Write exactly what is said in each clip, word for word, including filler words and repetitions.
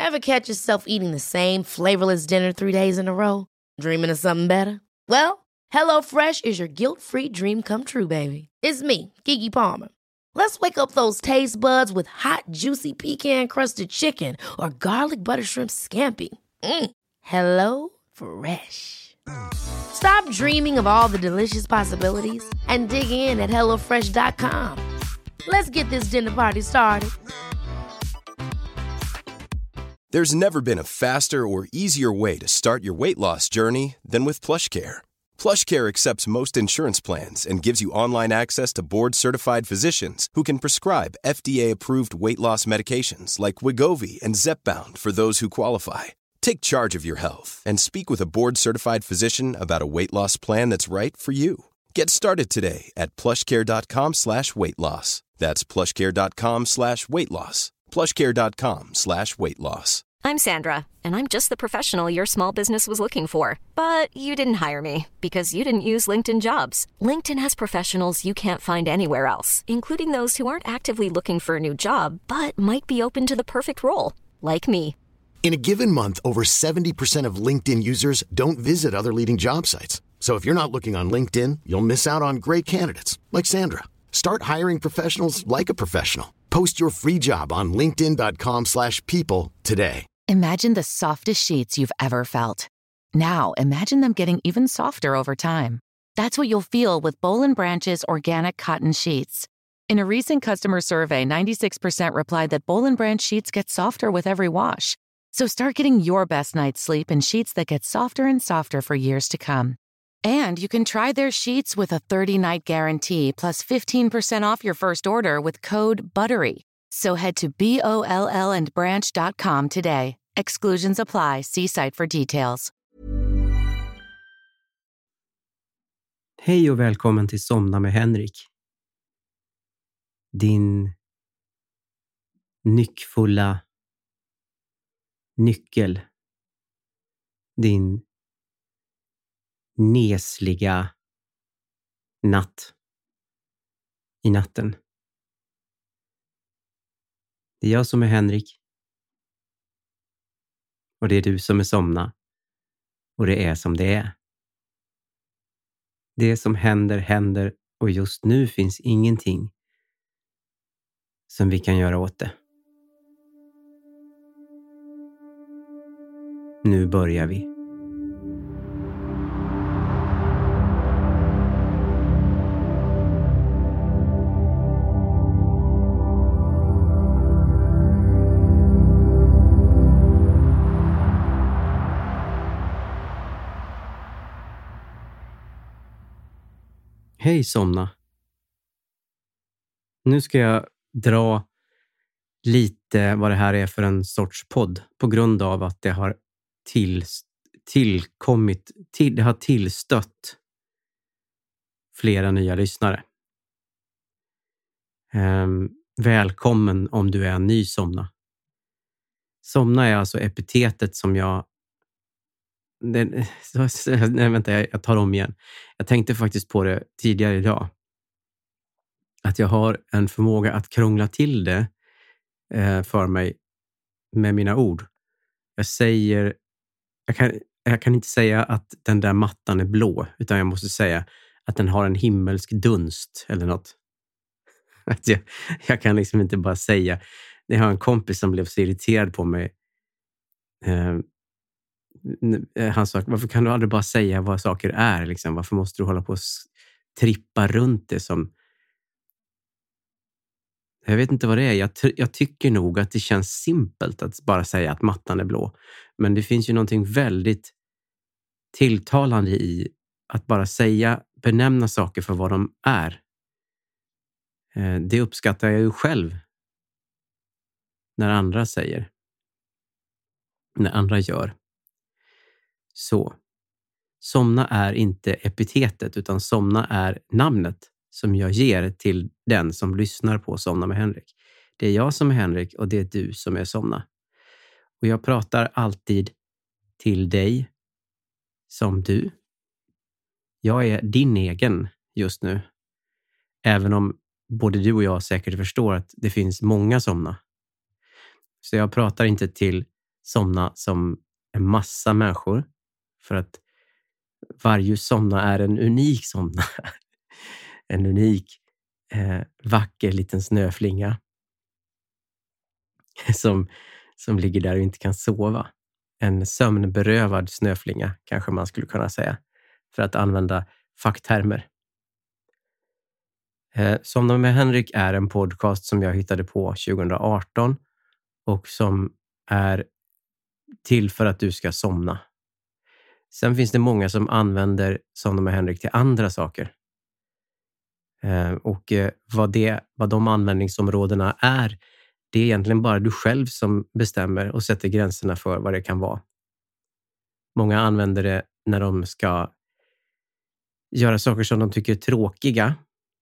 Ever catch yourself eating the same flavorless dinner three days in a row? Dreaming of something better? Well, HelloFresh is your guilt-free dream come true, baby. It's me, Keke Palmer. Let's wake up those taste buds with hot, juicy pecan-crusted chicken or garlic butter shrimp scampi. Mm. Hello Fresh. Stop dreaming of all the delicious possibilities and dig in at hello fresh dot com. Let's get this dinner party started. There's never been a faster or easier way to start your weight loss journey than with PlushCare. PlushCare accepts most insurance plans and gives you online access to board-certified physicians who can prescribe F D A-approved weight loss medications like Wegovy and Zepbound for those who qualify. Take charge of your health and speak with a board-certified physician about a weight loss plan that's right for you. Get started today at plushcare.com slash weight loss. That's plushcare.com slash weight loss. plushcare.com slash weight loss. I'm Sandra, and I'm just the professional your small business was looking for. But you didn't hire me because you didn't use LinkedIn Jobs. LinkedIn has professionals you can't find anywhere else, including those who aren't actively looking for a new job, but might be open to the perfect role, like me. In a given month, over seventy percent of LinkedIn users don't visit other leading job sites. So if you're not looking on LinkedIn, you'll miss out on great candidates like Sandra. Start hiring professionals like a professional. Post your free job on linkedin.com slash people today. Imagine the softest sheets you've ever felt. Now imagine them getting even softer over time. That's what you'll feel with Boll and Branch's organic cotton sheets. In a recent customer survey, ninety-six percent replied that Boll and Branch sheets get softer with every wash. So start getting your best night's sleep in sheets that get softer and softer for years to come. And you can try their sheets with a thirty-night guarantee plus fifteen percent off your first order with code BUTTERY. So head to B O L L and branch dot com today. Exclusions apply. See site for details. Hej och välkommen till Somna med Henrik. Din nyckfulla nyckel. Din nesliga natt i natten. Det är jag som är Henrik. Och det är du som är Somna. Och det är som det är. Det som händer, händer. Och just nu finns ingenting som vi kan göra åt det. Nu börjar vi. Hej Somna. Nu ska jag dra lite vad det här är för en sorts podd på grund av att det har till, tillkommit, till, det har tillstött flera nya lyssnare. Ehm, välkommen om du är en ny Somna. Somna är alltså epitetet som jag det, nej, vänta, jag, jag tar om igen. Jag tänkte faktiskt på det tidigare idag. Att jag har en förmåga att krångla till det eh, för mig med mina ord. Jag säger, jag kan, jag kan inte säga att den där mattan är blå, utan jag måste säga att den har en himmelsk dunst eller något. Att jag, jag kan liksom inte bara säga. Jag har en kompis som blev så irriterad på mig. Eh, han sa, varför kan du aldrig bara säga vad saker är? Liksom? Varför måste du hålla på och trippa runt det som... Jag vet inte vad det är. Jag, t- jag tycker nog att det känns simpelt att bara säga att mattan är blå. Men det finns ju någonting väldigt tilltalande i att bara säga, benämna saker för vad de är. Eh, det uppskattar jag ju själv när andra säger. När andra gör. Så. Somna är inte epitetet, utan somna är namnet som jag ger till den som lyssnar på Somna med Henrik. Det är jag som är Henrik och det är du som är Somna. Och jag pratar alltid till dig som du. Jag är din egen just nu. Även om både du och jag säkert förstår att det finns många Somna. Så jag pratar inte till somna som en massa människor. För att varje somna är en unik somna. En unik, eh, vacker liten snöflinga. Som, som ligger där och inte kan sova. En sömnberövad snöflinga kanske man skulle kunna säga. För att använda facktermer. Eh, Somna med Henrik är en podcast som jag hittade på tjugo arton. Och som är till för att du ska somna. Sen finns det många som använder Somna med Henrik till andra saker. Eh, och eh, vad, det, vad de användningsområdena är, det är egentligen bara du själv som bestämmer och sätter gränserna för vad det kan vara. Många använder det när de ska göra saker som de tycker är tråkiga.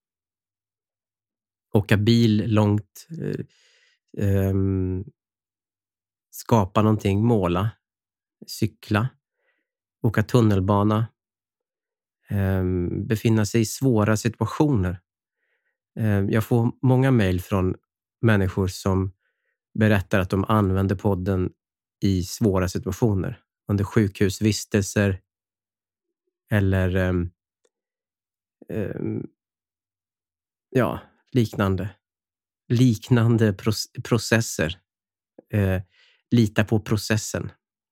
Åka bil långt. Eh, eh, skapa någonting, måla. Cykla. Åka tunnelbana. Eh, befinna sig i svåra situationer. Eh, jag får många mejl från människor som berättar att de använder podden i svåra situationer. Under sjukhusvistelser. Eller eh, eh, ja, liknande. Liknande pro- processer. Eh, lita på processen.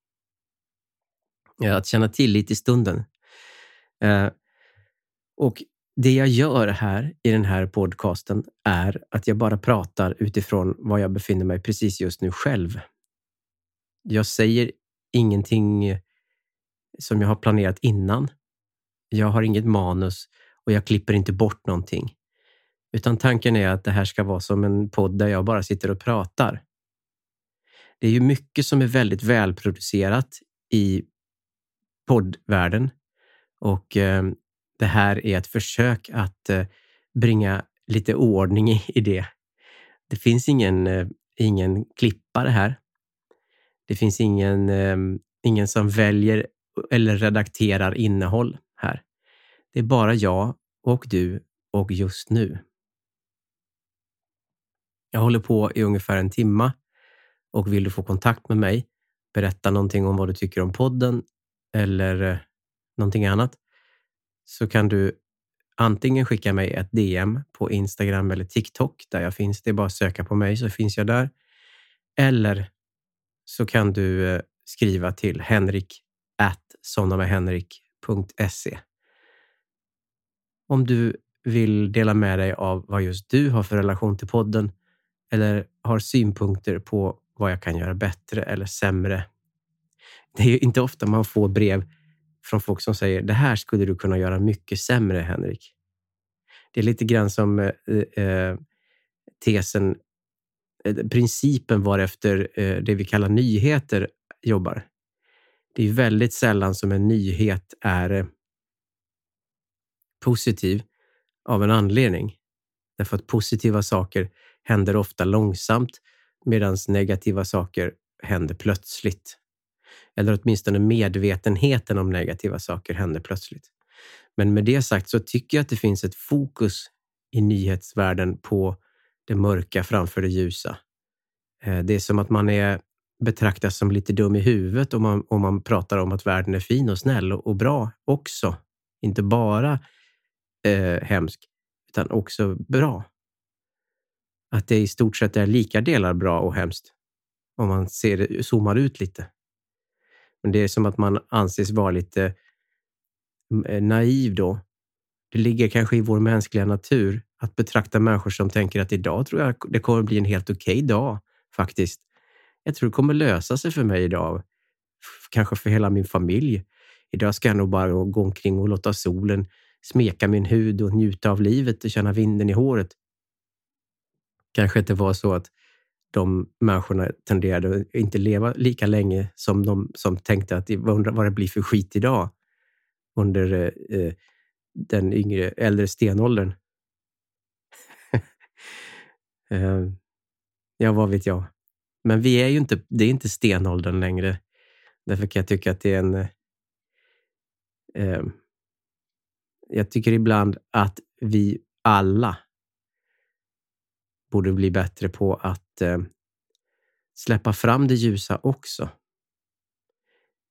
Ja, att känna tillit i stunden. Eh, och det jag gör här i den här podcasten är att jag bara pratar utifrån var jag befinner mig precis just nu själv. Jag säger ingenting som jag har planerat innan. Jag har inget manus och jag klipper inte bort någonting. Utan tanken är att det här ska vara som en podd där jag bara sitter och pratar. Det är ju mycket som är väldigt välproducerat i poddvärlden. Och eh, det här är ett försök att eh, bringa lite ordning i, i det. Det finns ingen, eh, ingen klippare här. Det finns ingen, eh, ingen som väljer eller redakterar innehåll här. Det är bara jag och du och just nu. Jag håller på i ungefär en timma och vill du få kontakt med mig, berätta någonting om vad du tycker om podden eller eh, någonting annat, så kan du antingen skicka mig ett D M på Instagram eller TikTok där jag finns. Det är bara att söka på mig så finns jag där. Eller så kan du eh, skriva till henrik at somnamedhenrik punkt se. Om du vill dela med dig av vad just du har för relation till podden eller har synpunkter på vad jag kan göra bättre eller sämre. Det är ju inte ofta man får brev från folk som säger det här skulle du kunna göra mycket sämre, Henrik. Det är lite grann som eh, eh, tesen, eh, principen varefter eh, det vi kallar nyheter jobbar. Det är väldigt sällan som en nyhet är eh, positiv av en anledning. Därför att positiva saker händer ofta långsamt medan negativa saker händer plötsligt. Eller åtminstone medvetenheten om negativa saker händer plötsligt. Men med det sagt så tycker jag att det finns ett fokus i nyhetsvärlden på det mörka framför det ljusa. Det är som att man är betraktas som lite dum i huvudet om man, om man pratar om att världen är fin och snäll och, och bra också. Inte bara eh, hemsk utan också bra. Att det i stort sett är lika delar bra och hemskt om man ser det, zoomar ut lite. Men det är som att man anses vara lite naiv då. Det ligger kanske i vår mänskliga natur att betrakta människor som tänker att idag tror jag det kommer bli en helt okej dag faktiskt. Jag tror det kommer lösa sig för mig idag. Kanske för hela min familj. Idag ska jag nog bara gå omkring och låta solen smeka min hud och njuta av livet och känna vinden i håret. Kanske inte var så att de människorna tenderade att inte leva lika länge som de som tänkte att jag undrar vad det blir för skit idag under eh, den yngre, äldre stenåldern. eh, ja, vad vet jag. Men vi är ju inte, det är inte stenåldern längre. Därför kan jag tycka att det är en... Eh, jag tycker ibland att vi alla borde bli bättre på att eh, släppa fram det ljusa också.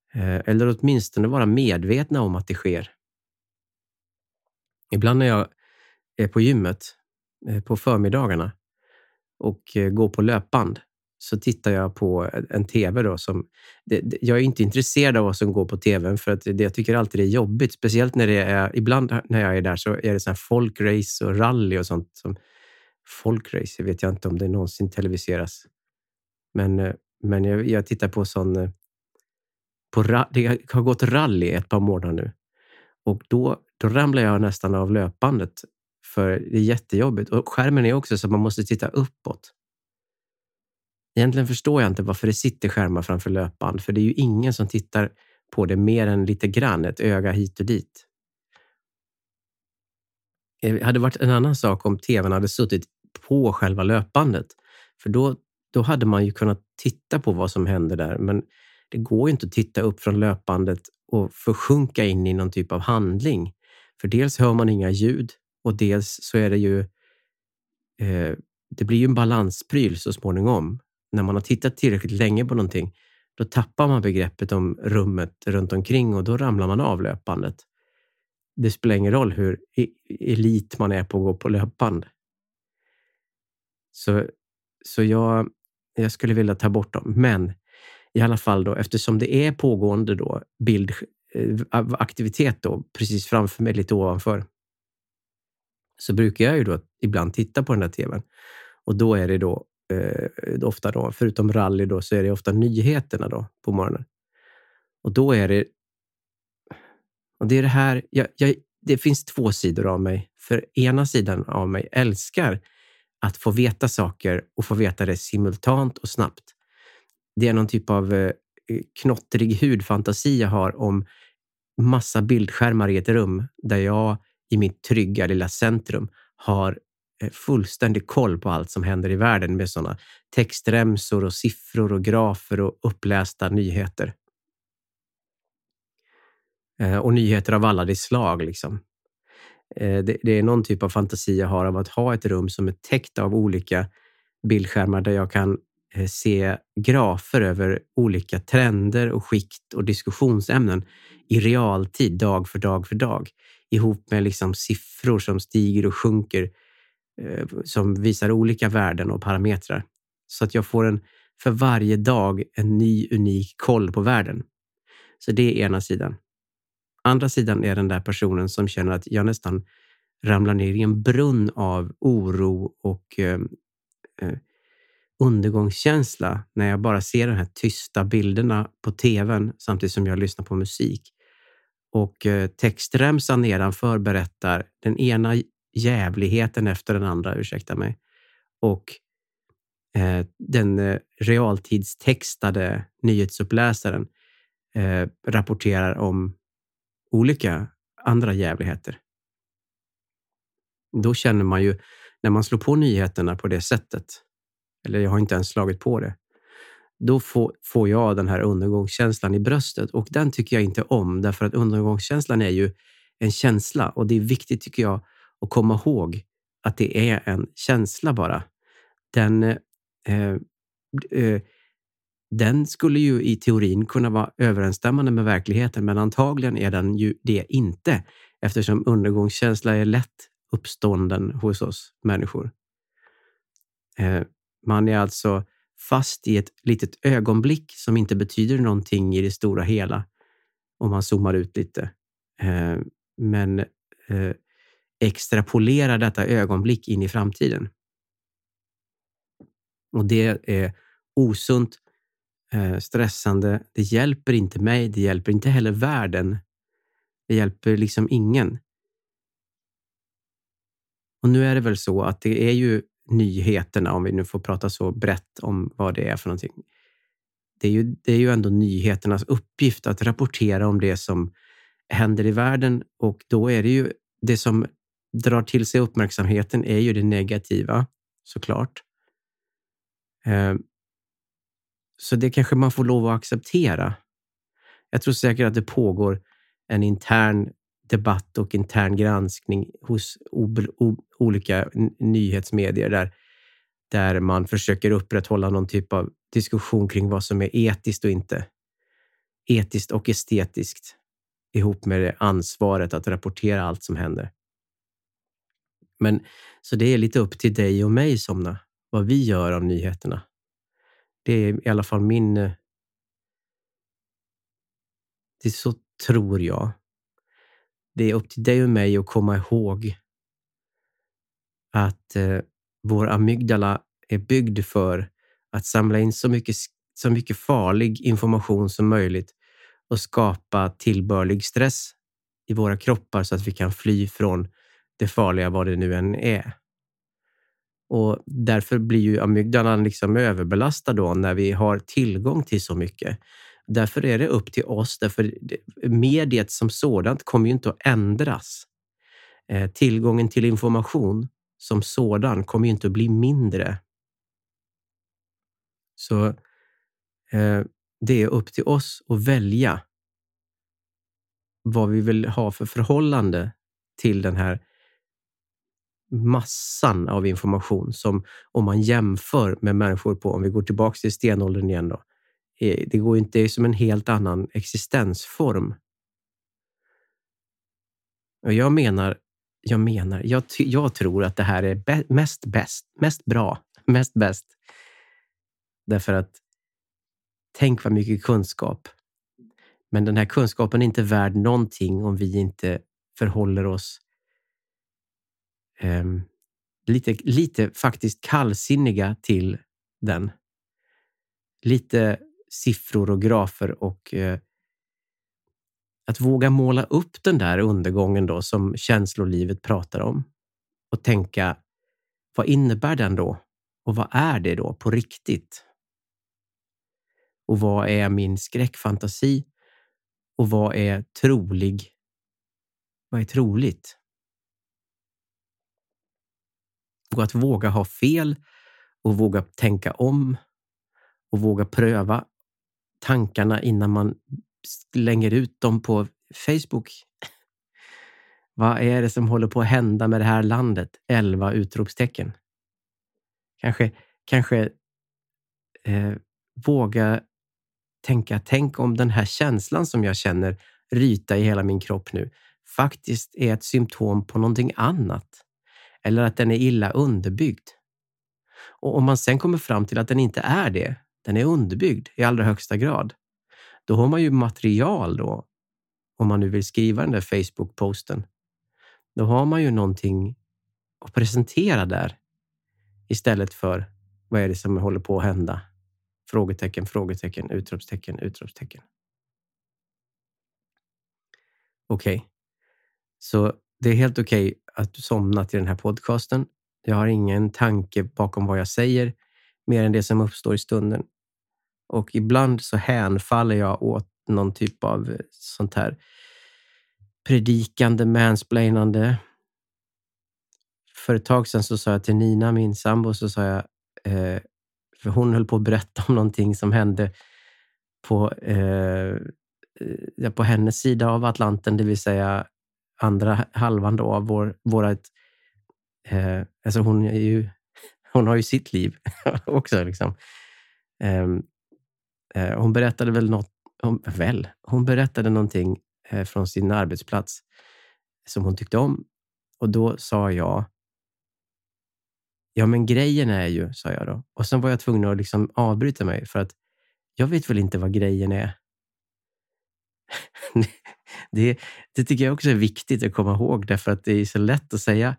Eller åtminstone vara medvetna om att det sker. Ibland när jag är på gymmet på förmiddagarna och går på löpband så tittar jag på en tv då som... Det, det, jag är inte intresserad av vad som går på tvn för att det, jag tycker alltid det är jobbigt. Speciellt när det är... Ibland när jag är där så är det så här folkrace och rally och sånt. Som, folkrace, vet jag inte om det någonsin televiseras. Men, men jag, jag tittar på sån... På, det har gått rally ett par månader nu. Och då, då ramlar jag nästan av löpbandet. För det är jättejobbigt. Och skärmen är också så att man måste titta uppåt. Egentligen förstår jag inte varför det sitter skärmar framför löpband. För det är ju ingen som tittar på det mer än lite grann. Ett öga hit och dit. Det hade varit en annan sak om tvn hade suttit på själva löpbandet. För då, då hade man ju kunnat titta på vad som händer där. Men det går ju inte att titta upp från löpbandet och försjunka in i någon typ av handling. För dels hör man inga ljud och dels så är det ju... Eh, det blir ju en balanspryl så småningom. När man har tittat tillräckligt länge på någonting, då tappar man begreppet om rummet runt omkring och då ramlar man av löpbandet. Det spelar ingen roll hur elit man är på att gå på löpband. Så, så jag, jag skulle vilja ta bort dem. Men i alla fall då, eftersom det är pågående då, bildaktivitet då, precis framför mig, lite ovanför, så brukar jag ju då ibland titta på den här tvn. Och då är det då, eh, ofta då, förutom rally då, så är det ofta nyheterna då på morgonen. Och då är det, och det är det här, jag, jag, det finns två sidor av mig. För ena sidan av mig älskar att få veta saker och få veta det simultant och snabbt. Det är någon typ av eh, knottrig hudfantasi jag har om massa bildskärmar i ett rum där jag i mitt trygga lilla centrum har eh, fullständig koll på allt som händer i världen med sådana textremsor och siffror och grafer och upplästa nyheter. Eh, och nyheter av alla de slag liksom. Eh, det, det är någon typ av fantasi jag har av att ha ett rum som är täckt av olika bildskärmar där jag kan se grafer över olika trender och skikt och diskussionsämnen i realtid, dag för dag för dag. Ihop med liksom siffror som stiger och sjunker eh, som visar olika värden och parametrar. Så att jag får en, för varje dag en ny unik koll på världen. Så det är ena sidan. Andra sidan är den där personen som känner att jag nästan ramlar ner i en brunn av oro och eh, eh, undergångskänsla när jag bara ser de här tysta bilderna på tvn samtidigt som jag lyssnar på musik. Och eh, textremsan nedanför berättar den ena jävligheten efter den andra, ursäkta mig. Och eh, den eh, realtidstextade nyhetsuppläsaren eh, rapporterar om olika andra jävligheter. Då känner man ju, när man slår på nyheterna på det sättet, eller jag har inte ens slagit på det, då får, får jag den här undergångskänslan i bröstet. Och den tycker jag inte om, därför att undergångskänslan är ju en känsla. Och det är viktigt tycker jag att komma ihåg att det är en känsla bara. Den, eh, eh, den skulle ju i teorin kunna vara överensstämmande med verkligheten, men antagligen är den ju det inte. Eftersom undergångskänsla är lätt uppstånden hos oss människor. Eh, Man är alltså fast i ett litet ögonblick som inte betyder någonting i det stora hela. Om man zoomar ut lite. Eh, men eh, extrapolerar detta ögonblick in i framtiden. Och det är osunt, eh, stressande. Det hjälper inte mig, det hjälper inte heller världen. Det hjälper liksom ingen. Och nu är det väl så att det är ju nyheterna, om vi nu får prata så brett om vad det är för någonting. Det är ju, det är ju ändå nyheternas uppgift att rapportera om det som händer i världen, och då är det ju det som drar till sig uppmärksamheten är ju det negativa, såklart. Eh, så det kanske man får lov att acceptera. Jag tror säkert att det pågår en intern debatt och intern granskning hos o- o- olika n- nyhetsmedier där, där man försöker upprätthålla någon typ av diskussion kring vad som är etiskt och inte. etiskt och estetiskt ihop med det ansvaret att rapportera allt som händer. Men så det är lite upp till dig och mig, Somna, vad vi gör av nyheterna. Det är i alla fall min... Det är så tror jag. Det är upp till dig och mig att komma ihåg att eh, vår amygdala är byggd för att samla in så mycket, så mycket farlig information som möjligt och skapa tillbörlig stress i våra kroppar så att vi kan fly från det farliga, vad det nu än är. Och därför blir ju amygdalan liksom överbelastad då när vi har tillgång till så mycket. Därför är det upp till oss, därför mediet som sådant kommer ju inte att ändras. Eh, tillgången till information som sådan kommer ju inte att bli mindre. Så eh, det är upp till oss att välja vad vi vill ha för förhållande till den här massan av information som, om man jämför med människor på, om vi går tillbaka till stenåldern igen då, det går inte, det är som en helt annan existensform. Och jag menar, jag menar, jag, jag tror att det här är be, mest bäst, mest bra, mest bäst. Därför att tänk vad mycket kunskap. Men den här kunskapen är inte värd någonting om vi inte förhåller oss um, lite, lite faktiskt kallsinniga till den. Lite siffror och grafer och uh, att våga måla upp den där undergången då som känslolivet pratar om. Och tänka, vad innebär den då? Och vad är det då på riktigt? Och vad är min skräckfantasi? Och vad är trolig? Vad är troligt? Och att våga ha fel och våga tänka om och våga pröva tankarna innan man slänger ut dem på Facebook. Vad är det som håller på att hända med det här landet? elva utropstecken. Kanske, kanske eh, våga tänka, tänk om den här känslan som jag känner ryta i hela min kropp nu faktiskt är ett symptom på någonting annat. Eller att den är illa underbyggd. Och om man sen kommer fram till att den inte är det, den är underbyggd i allra högsta grad, då har man ju material då, om man nu vill skriva den där Facebook-posten. Då har man ju någonting att presentera där istället för vad är det som håller på att hända? Frågetecken, frågetecken, utropstecken, utropstecken. Okej. Okay. Så det är helt okej okay att du somnat i den här podcasten. Jag har ingen tanke bakom vad jag säger mer än det som uppstår i stunden. Och ibland så hänfaller jag åt någon typ av sånt här predikande, mansplainande. För ett tag sedan så sa jag till Nina, min sambo, så sa jag, eh, för hon höll på att berätta om någonting som hände på, eh, på hennes sida av Atlanten, det vill säga andra halvan då av vår, vårat, eh, alltså hon är ju, hon har ju sitt liv också liksom. Eh, eh, hon berättade väl något, hon, väl, hon berättade någonting eh, från sin arbetsplats som hon tyckte om, och då sa jag, ja men grejen är ju, sa jag då. Och sen var jag tvungen att liksom avbryta mig för att jag vet väl inte vad grejen är. det, det tycker jag också är viktigt att komma ihåg, därför att det är så lätt att säga.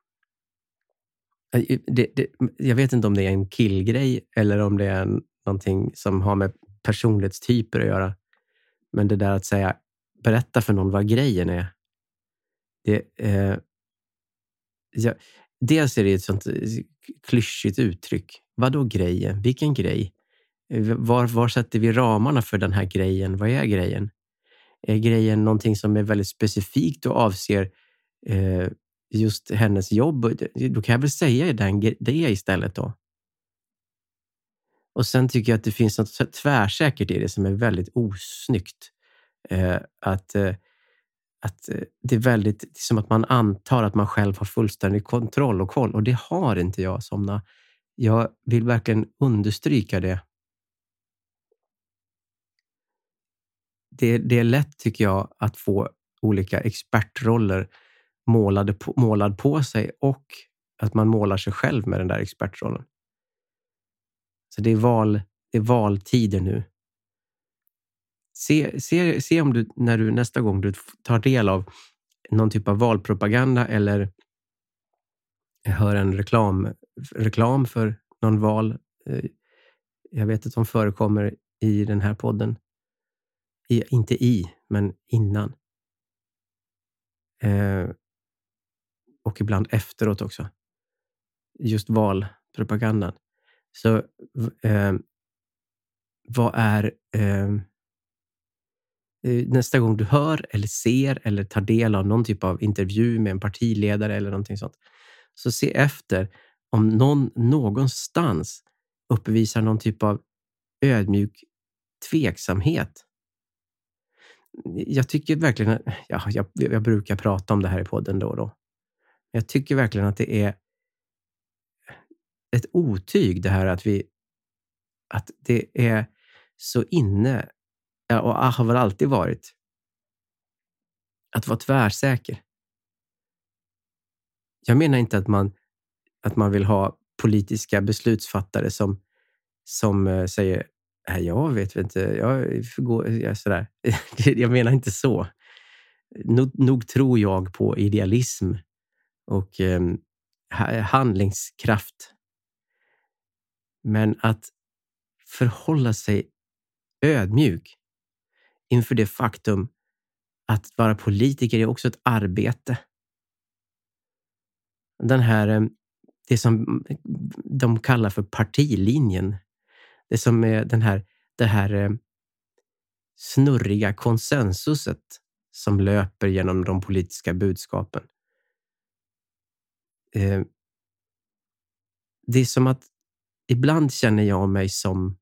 Det, det, jag vet inte om det är en killgrej eller om det är en, någonting som har med personlighetstyper att göra. Men det där att säga, berätta för någon vad grejen är. Det eh, jag, dels är det ett sånt klyschigt uttryck. Vad då grejen? Vilken grej? Var, var sätter vi ramarna för den här grejen? Vad är grejen? Är grejen någonting som är väldigt specifikt och avser eh, just hennes jobb? Då kan jag väl säga den, det istället då. Och sen tycker jag att det finns något tvärsäkert i det som är väldigt osnyggt. Eh, att... Eh, Att det är väldigt som att man antar att man själv har fullständig kontroll och koll. Och det har inte jag, Somna. Jag vill verkligen understryka det. det, det är lätt, tycker jag, att få olika expertroller målade på, målad på sig och att man målar sig själv med den där expertrollen. Så det är, val, det är valtider nu. Se, se, se om du, när du nästa gång du tar del av någon typ av valpropaganda eller hör en reklam, reklam för någon val. Jag vet att de förekommer i den här podden. I, inte i, men innan. Eh, och ibland efteråt också. Just valpropagandan. Så eh, vad är... Eh, nästa gång du hör eller ser eller tar del av någon typ av intervju med en partiledare eller någonting sånt, så se efter om någon någonstans uppvisar någon typ av ödmjuk tveksamhet. Jag tycker verkligen, ja, jag, jag brukar prata om det här i podden då och då. Jag tycker verkligen att det är ett otyg det här att vi att det är så inne, ja, och har väl alltid varit, att vara tvärsäker. Jag menar inte att man att man vill ha politiska beslutsfattare som som uh, säger nej, jag vet inte, jag går jag, sådär. Jag menar inte så. Nog, nog tror jag på idealism och um, handlingskraft. Men att förhålla sig ödmjuk inför det faktum att vara politiker är också ett arbete. Den här, det som de kallar för partilinjen. Det som är den här, det här snurriga konsensuset som löper genom de politiska budskapen. Det är som att ibland känner jag mig som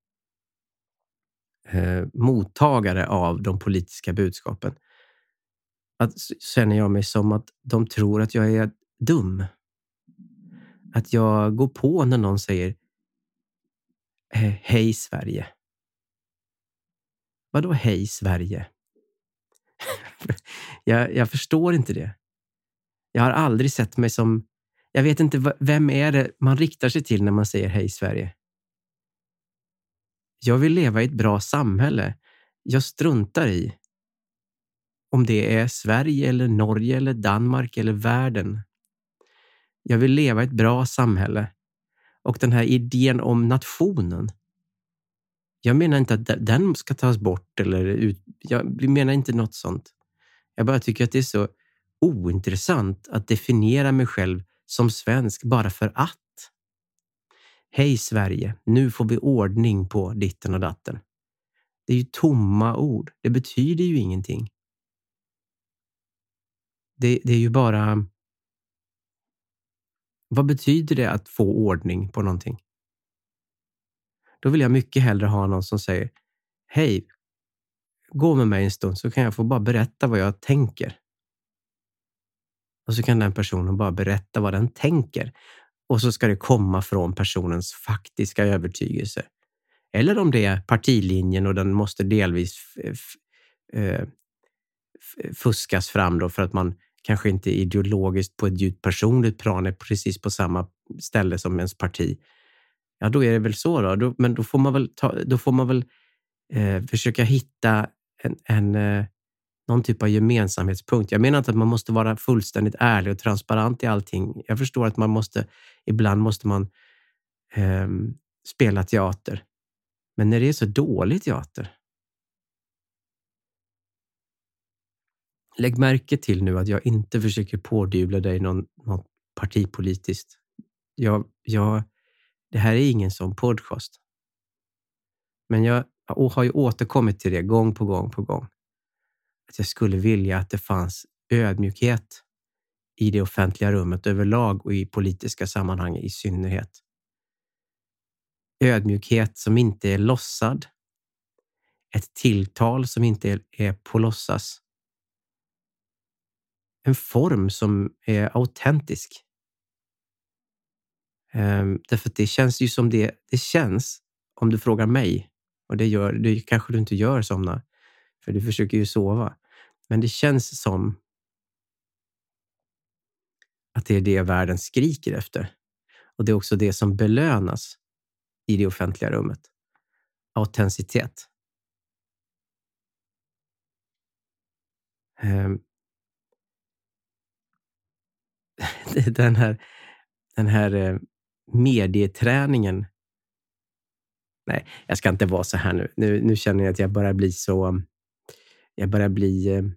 eh, mottagare av de politiska budskapen. Att känner jag mig som att de tror att jag är dum. Att jag går på när någon säger hej Sverige. Vadå hej Sverige? jag, jag förstår inte det. Jag har aldrig sett mig som... Jag vet inte, vem är det man riktar sig till när man säger hej Sverige? Jag vill leva i ett bra samhälle. Jag struntar i om det är Sverige eller Norge eller Danmark eller världen. Jag vill leva i ett bra samhälle. Och den här idén om nationen. Jag menar inte att den ska tas bort eller ut. Jag menar inte något sånt. Jag bara tycker att det är så ointressant att definiera mig själv som svensk bara för att. Hej Sverige, nu får vi ordning på ditten och datten. Det är ju tomma ord. Det betyder ju ingenting. Det, det är ju bara... Vad betyder det att få ordning på någonting? Då vill jag mycket hellre ha någon som säger hej, gå med mig en stund så kan jag få bara berätta vad jag tänker. Och så kan den personen bara berätta vad den tänker. Och så ska det komma från personens faktiska övertygelse. Eller om det är partilinjen och den måste delvis f- f- fuskas fram då för att man kanske inte ideologiskt på ett djupt personligt plan är precis på samma ställe som ens parti. Ja, då är det väl så då. då men då får man väl, ta, då får man väl eh, försöka hitta en, en, eh, någon typ av gemensamhetspunkt. Jag menar inte att man måste vara fullständigt ärlig och transparent i allting. Jag förstår att man måste, ibland måste man eh, spela teater. Men när det är så dålig teater. Lägg märke till nu att jag inte försöker pådyvla dig någon, något partipolitiskt. Jag, jag, det här är ingen sån podcast. Men jag har ju återkommit till det gång på gång på gång. Att jag skulle vilja att det fanns ödmjukhet i det offentliga rummet överlag och i politiska sammanhang i synnerhet. Ödmjukhet som inte är låtsad. Ett tilltal som inte är, är på låtsas. En form som är autentisk. Um, därför att det känns ju som det, det känns, om du frågar mig, och det, gör, det kanske du inte gör, Somna, För du försöker ju sova. Men det känns som att det är det världen skriker efter. Och det är också det som belönas i det offentliga rummet. Autenticitet. Um, den här, den här uh, medieträningen. Nej, jag ska inte vara så här nu. Nu, nu känner jag att jag börjar bli så... Jag börjar bli... Uh,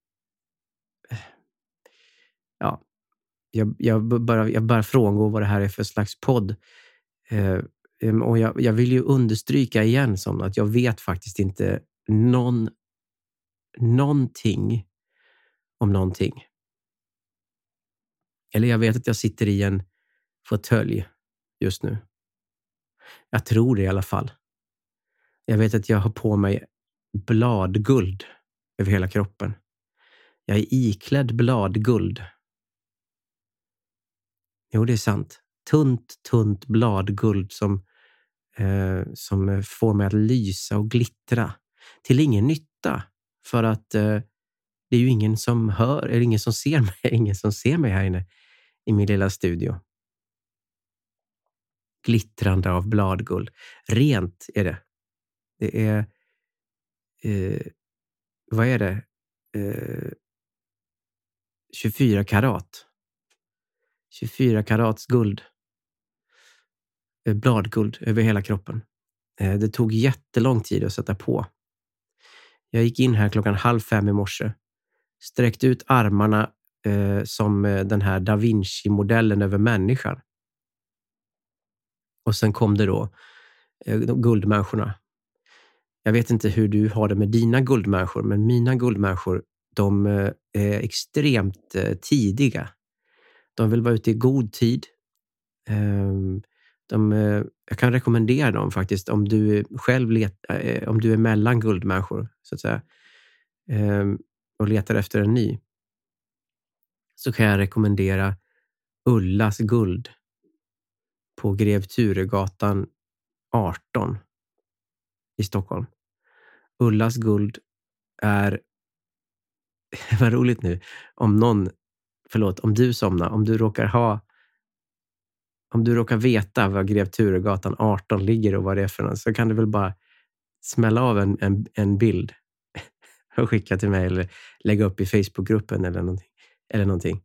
ja, jag, jag, bara, jag bara frångår vad det här är för slags podd. Uh, um, och jag, jag vill ju understryka igen som att jag vet faktiskt inte någon, någonting om någonting. Eller jag vet att jag sitter i en fåtölj just nu. Jag tror det i alla fall. Jag vet att jag har på mig bladguld över hela kroppen. Jag är iklädd bladguld. Jo, det är sant. Tunt, tunt bladguld som, eh, som får mig att lysa och glittra. Till ingen nytta. För att eh, det är ju ingen som hör, eller ingen som ser mig. Ingen som ser mig här inne i min lilla studio. Glittrande av bladguld. Rent är det. Det är... Eh, vad är det? Eh, tjugofyra karat. tjugofyra karats guld. Eh, bladguld över hela kroppen. Eh, det tog jättelång tid att sätta på. Jag gick in här klockan halv fem i morse. Sträckte ut armarna eh, som den här Da Vinci-modellen över människan. Och sen kom det då eh, de guldmänniskorna. Jag vet inte hur du har det med dina guldmänniskor, men mina guldmänniskor, de eh, är extremt eh, tidiga. De vill vara ute i god tid. Eh, de, eh, jag kan rekommendera dem faktiskt om du själv let, eh, om du är mellan guldmänniskor så att säga, eh, och letar efter en ny. Så kan jag rekommendera Ullas guld på Grev Turegatan arton i Stockholm. Ullas guld är... Vad roligt nu. Om någon... Förlåt, om du somnar. Om du råkar ha... Om du råkar veta var Grev Turegatan arton ligger och vad det är för något, så kan du väl bara smälla av en, en, en bild och skicka till mig eller lägga upp i Facebookgruppen eller någonting. Eller någonting.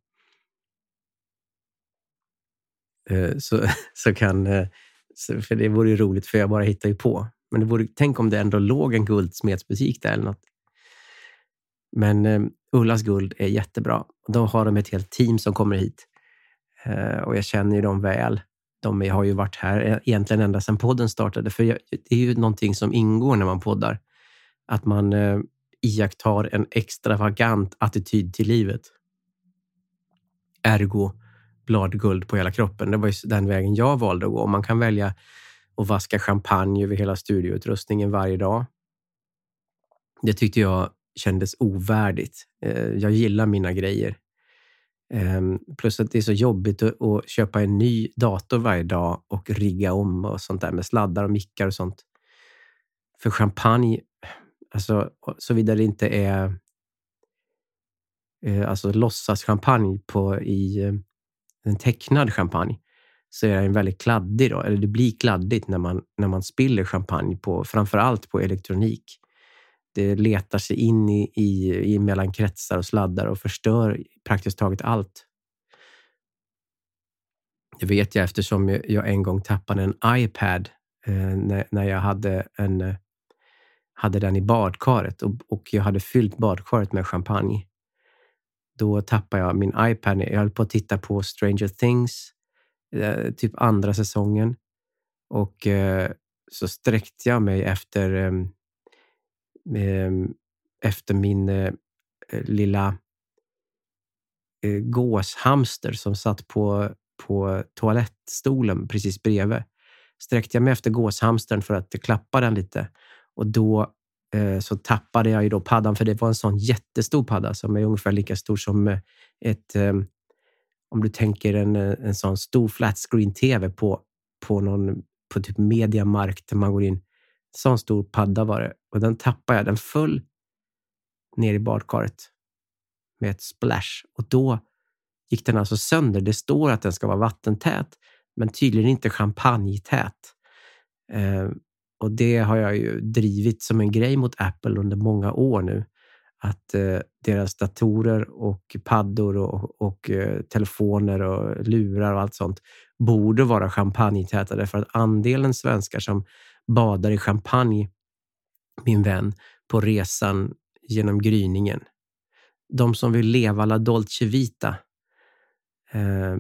Så, så kan... För det vore ju roligt, för jag bara hittar ju på. Men det vore, tänk om det ändå låg en guldsmedsbutik där eller något. Men eh, Ullas guld är jättebra. Då har de ett helt team som kommer hit. Eh, och jag känner ju dem väl. De har ju varit här egentligen ända sedan podden startade. För jag, det är ju någonting som ingår när man poddar. Att man eh, iakttar en extravagant attityd till livet. Ergo bladguld på hela kroppen. Det var ju den vägen jag valde att gå. Man kan välja att vaska champagne över hela studioutrustningen varje dag. Det tyckte jag kändes ovärdigt. Jag gillar mina grejer. Plus att det är så jobbigt att köpa en ny dator varje dag och rigga om och sånt där med sladdar och mickar och sånt. För champagne, alltså såvida det inte är alltså låtsas champagne på i en tecknad champagne, så är den väldigt kladdig då. Eller det blir kladdigt när man, när man spiller champagne på, framförallt på elektronik. Det letar sig in i, i, i mellan kretsar och sladdar och förstör praktiskt taget allt. Det vet jag eftersom jag en gång tappade en iPad eh, när, när jag hade, en, hade den i badkaret och, och jag hade fyllt badkaret med champagne. Då tappade jag min iPad. Jag höll på att titta på Stranger Things, eh, typ andra säsongen. Och eh, så sträckte jag mig efter, eh, efter min eh, lilla eh, gåshamster som satt på, på toalettstolen precis bredvid. Sträckte jag mig efter gåshamstern för att klappa den lite. Och då så tappade jag ju då paddan, för det var en sån jättestor padda som är ungefär lika stor som ett, om du tänker en, en sån stor flat screen tv på, på någon, på typ Mediamarkt där man går in. Sån stor padda var det. Och den tappade jag, den föll ner i badkaret med ett splash. Och då gick den alltså sönder. Det står att den ska vara vattentät, men tydligen inte champagnetät. Eh, och det har jag ju drivit som en grej mot Apple under många år nu. Att eh, deras datorer och paddor och, och eh, telefoner och lurar och allt sånt borde vara champagnetäta. Därför att andelen svenskar som badar i champagne, min vän, på resan genom gryningen. De som vill leva la dolce vita. Eh,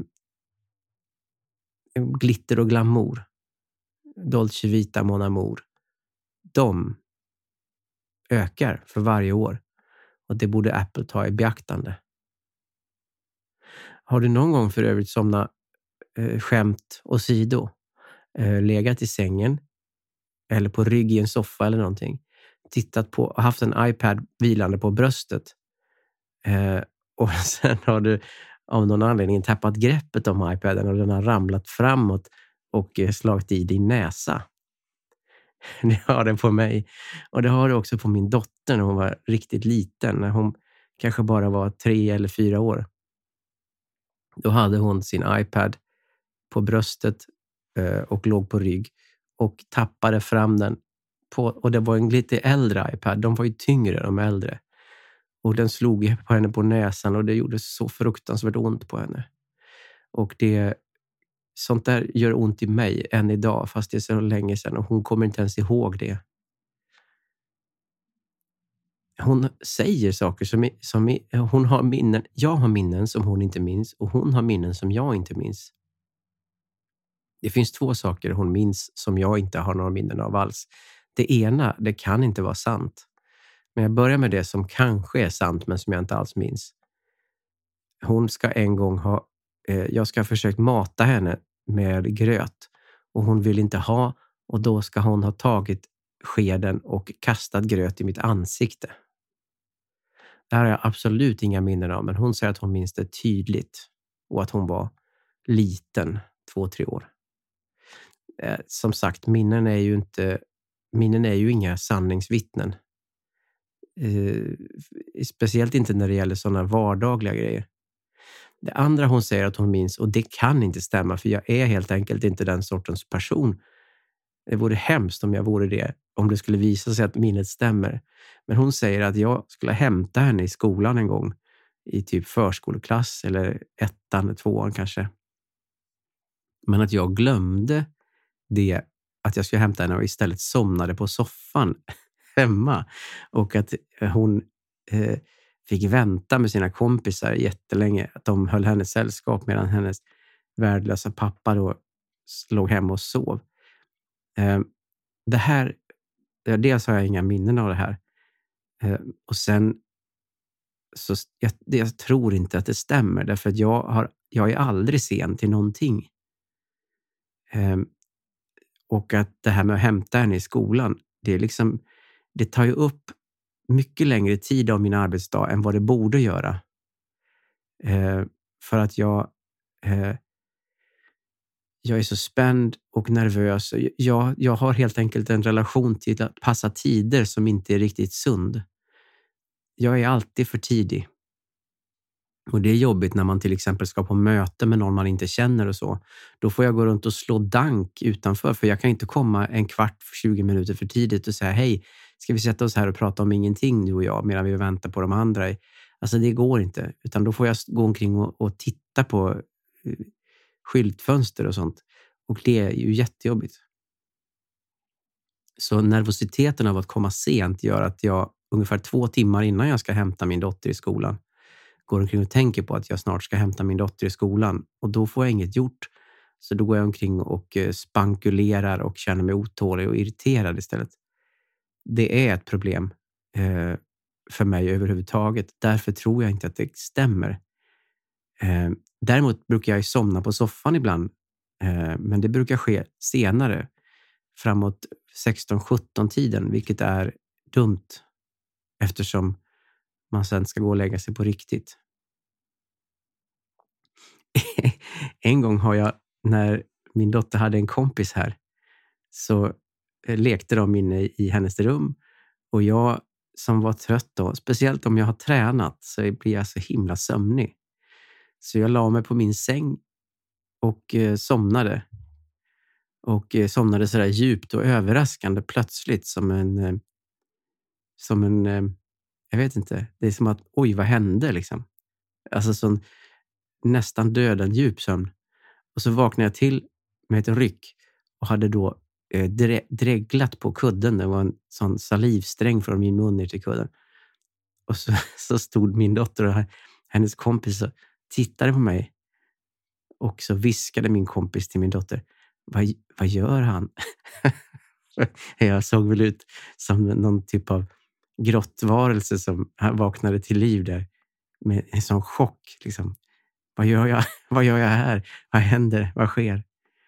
glitter och glamour. Dolce vita mon amour. De ökar för varje år. Och det borde Apple ta i beaktande. Har du någon gång för övrigt somnat eh, skämt och sido? Eh, legat i sängen eller på rygg i en soffa eller någonting. Tittat på och haft en iPad vilande på bröstet. Eh, och sen har du av någon anledning tappat greppet om iPaden och den har ramlat framåt och eh, slagit i din näsa. Det har det på mig. Och det har det också på min dotter när hon var riktigt liten. När hon kanske bara var tre eller fyra år. Då hade hon sin iPad på bröstet eh, och låg på rygg. Och tappade fram den. På, och det var en lite äldre iPad. De var ju tyngre, de äldre. Och den slog på henne på näsan. Och det gjorde så fruktansvärt ont på henne. Och det... Sånt där gör ont i mig än idag, fast det är så länge sedan och hon kommer inte ens ihåg det. Hon säger saker som, som hon har minnen. Jag har minnen som hon inte minns och hon har minnen som jag inte minns. Det finns två saker hon minns som jag inte har några minnen av alls. Det ena, det kan inte vara sant. Men jag börjar med det som kanske är sant men som jag inte alls minns. Hon ska en gång ha, eh, jag ska ha försökt mata henne med gröt och hon vill inte ha och då ska hon ha tagit skeden och kastat gröt i mitt ansikte. Det här har jag absolut inga minnen av, men hon säger att hon minns det tydligt och att hon var liten, två, tre år. Eh, som sagt, minnen är ju inte minnen är ju inga sanningsvittnen. Eh, speciellt inte när det gäller sådana vardagliga grejer. Det andra hon säger att hon minns, och det kan inte stämma för jag är helt enkelt inte den sortens person. Det vore hemskt om jag vore det, om det skulle visa sig att minnet stämmer. Men hon säger att jag skulle hämta henne i skolan en gång i typ förskoleklass eller ettan, tvåan kanske. Men att jag glömde det, att jag skulle hämta henne och istället somnade på soffan hemma. Och att hon... Eh, fick vänta med sina kompisar jättelänge. Att de höll hennes sällskap medan hennes värdelösa pappa då låg hemma och sov. Eh, det här, dels har jag inga minnen av det här. Eh, och sen, så jag, jag tror inte att det stämmer. Därför att jag, har, jag är aldrig sen till någonting. Eh, och att det här med att hämta henne i skolan, det är liksom, det tar ju upp mycket längre tid av min arbetsdag än vad det borde göra. Eh, för att jag eh, jag är så spänd och nervös. Jag, jag har helt enkelt en relation till att passa tider som inte är riktigt sund. Jag är alltid för tidig. Och det är jobbigt när man till exempel ska på möte med någon man inte känner och så. Då får jag gå runt och slå dank utanför. För jag kan inte komma en kvart, tjugo minuter för tidigt och säga hej, ska vi sätta oss här och prata om ingenting du och jag medan vi väntar på de andra. Alltså det går inte. Utan då får jag gå omkring och, och titta på skyltfönster och sånt. Och det är ju jättejobbigt. Så nervositeten av att komma sent gör att jag ungefär två timmar innan jag ska hämta min dotter i skolan går omkring och tänker på att jag snart ska hämta min dotter i skolan. Och då får jag inget gjort. Så då går jag omkring och spankulerar och känner mig otålig och irriterad istället. Det är ett problem eh, för mig överhuvudtaget. Därför tror jag inte att det stämmer. Eh, däremot brukar jag somna på soffan ibland. Eh, men det brukar ske senare. Framåt sexton sjutton tiden. Vilket är dumt. Eftersom man sen ska gå och lägga sig på riktigt. En gång har jag, när min dotter hade en kompis här, så lekte de inne i hennes rum och jag som var trött då. Speciellt om jag har tränat så blir jag så himla sömnig. Så jag la mig på min säng och eh, somnade. Och eh, somnade sådär djupt och överraskande plötsligt som en... Eh, som en... Eh, jag vet inte. Det är som att, oj, vad hände liksom? Alltså sån nästan döden djup sömn. Och så vaknade jag till med ett ryck och hade då eh, dre- dreglat på kudden. Det var en sån salivsträng från min mun ner till kudden. Och så, så stod min dotter och hennes kompis och tittade på mig. Och så viskade min kompis till min dotter, vad, vad gör han? Jag såg väl ut som någon typ av grottvarelse som vaknade till liv där. Med en sån chock liksom. Vad gör jag? Vad gör jag här? Vad händer? Vad sker?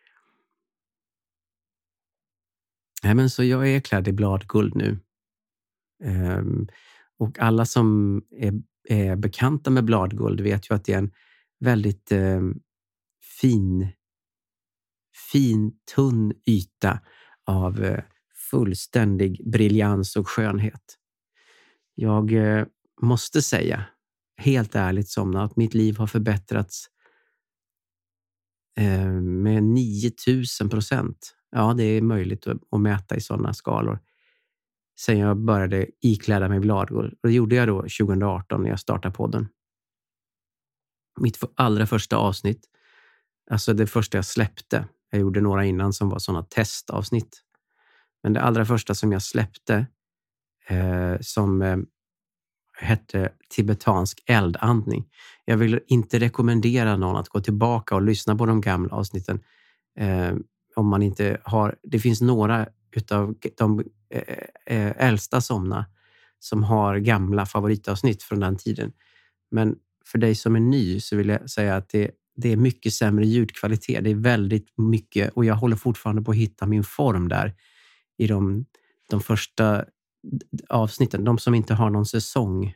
Nej, men så jag är klädd i bladguld nu. Um, och alla som är, är bekanta med bladguld vet ju att det är en väldigt um, fin, fin, tunn yta av uh, fullständig briljans och skönhet. Jag uh, måste säga, helt ärligt somna, att mitt liv har förbättrats uh, med nio tusen procent. Ja, det är möjligt att, att mäta i sådana skalor. Sen jag började ikläda mig bladguld. Och det gjorde jag då tjugo arton när jag startade podden. Mitt allra första avsnitt, alltså det första jag släppte. Jag gjorde några innan som var sådana testavsnitt. Men det allra första som jag släppte eh, som eh, hette tibetansk eldandning. Jag vill inte rekommendera någon att gå tillbaka och lyssna på de gamla avsnitten. Eh, om man inte har, det finns några utav de eh, äldsta somna som har gamla favoritavsnitt från den tiden. Men för dig som är ny så vill jag säga att det, det är mycket sämre ljudkvalitet. Det är väldigt mycket, och jag håller fortfarande på att hitta min form där i de, de första avsnitten. De som inte har någon säsong.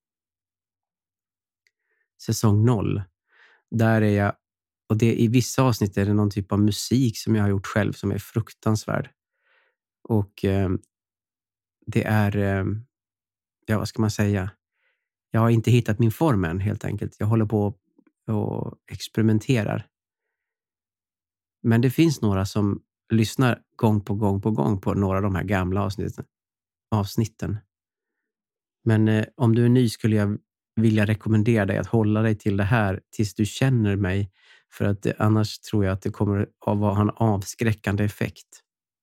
Säsong noll. Där är jag, och det, i vissa avsnitt är det någon typ av musik som jag har gjort själv som är fruktansvärd. Och eh, det är, eh, ja vad ska man säga? Jag har inte hittat min form än helt enkelt. Jag håller på och experimenterar. Men det finns några som lyssnar gång på gång på gång på några av de här gamla avsnitten. avsnitten. Men eh, om du är ny skulle jag vilja rekommendera dig att hålla dig till det här tills du känner mig. För att det, annars tror jag att det kommer att ha en avskräckande effekt.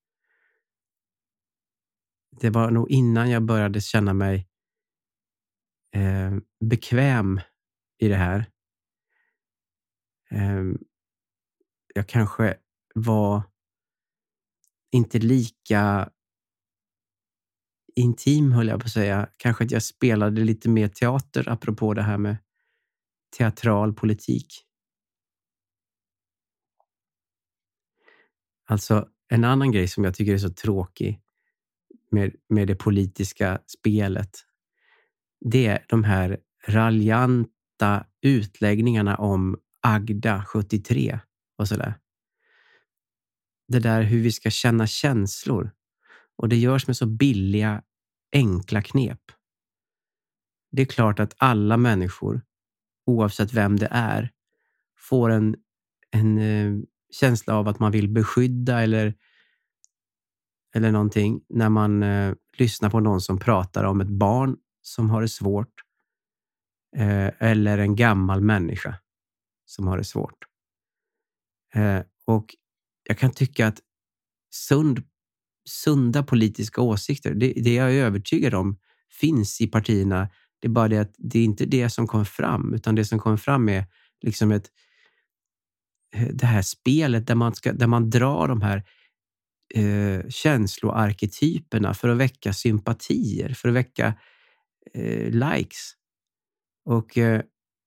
Det var nog innan jag började känna mig eh, bekväm i det här. Eh, jag kanske var inte lika intim, höll jag på att säga. Kanske att jag spelade lite mer teater apropå det här med teatral politik. Alltså en annan grej som jag tycker är så tråkig med, med det politiska spelet, det är de här raljanta utläggningarna om Agda sjuttiotre och sådär. Det där hur vi ska känna känslor. Och det görs med så billiga, enkla knep. Det är klart att alla människor, oavsett vem det är, får en, en eh, känsla av att man vill beskydda eller, eller någonting när man eh, lyssnar på någon som pratar om ett barn som har det svårt eh, eller en gammal människa som har det svårt. Eh, och jag kan tycka att sund, sunda politiska åsikter, det, det jag är övertygad om finns i partierna. Det är bara det att det är inte det som kommer fram, utan det som kommer fram är liksom ett det här spelet där man, ska, där man drar de här eh, känsloarketyperna för att väcka sympatier, för att väcka eh, likes. Och eh,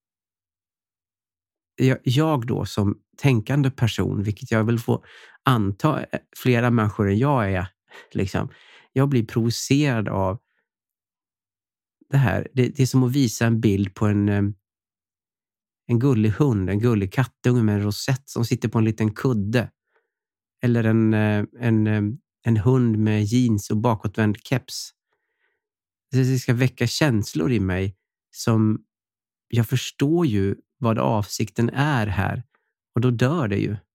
jag då som tänkande person, vilket jag vill få anta flera människor än jag är, liksom, jag blir provocerad av det här. Det, det är som att visa en bild på en en gullig hund, en gullig kattunge med en rosett som sitter på en liten kudde. Eller en, en, en hund med jeans och bakåtvänd keps. det ska väcka känslor i mig som jag förstår ju vad avsikten är här. Och då dör det ju.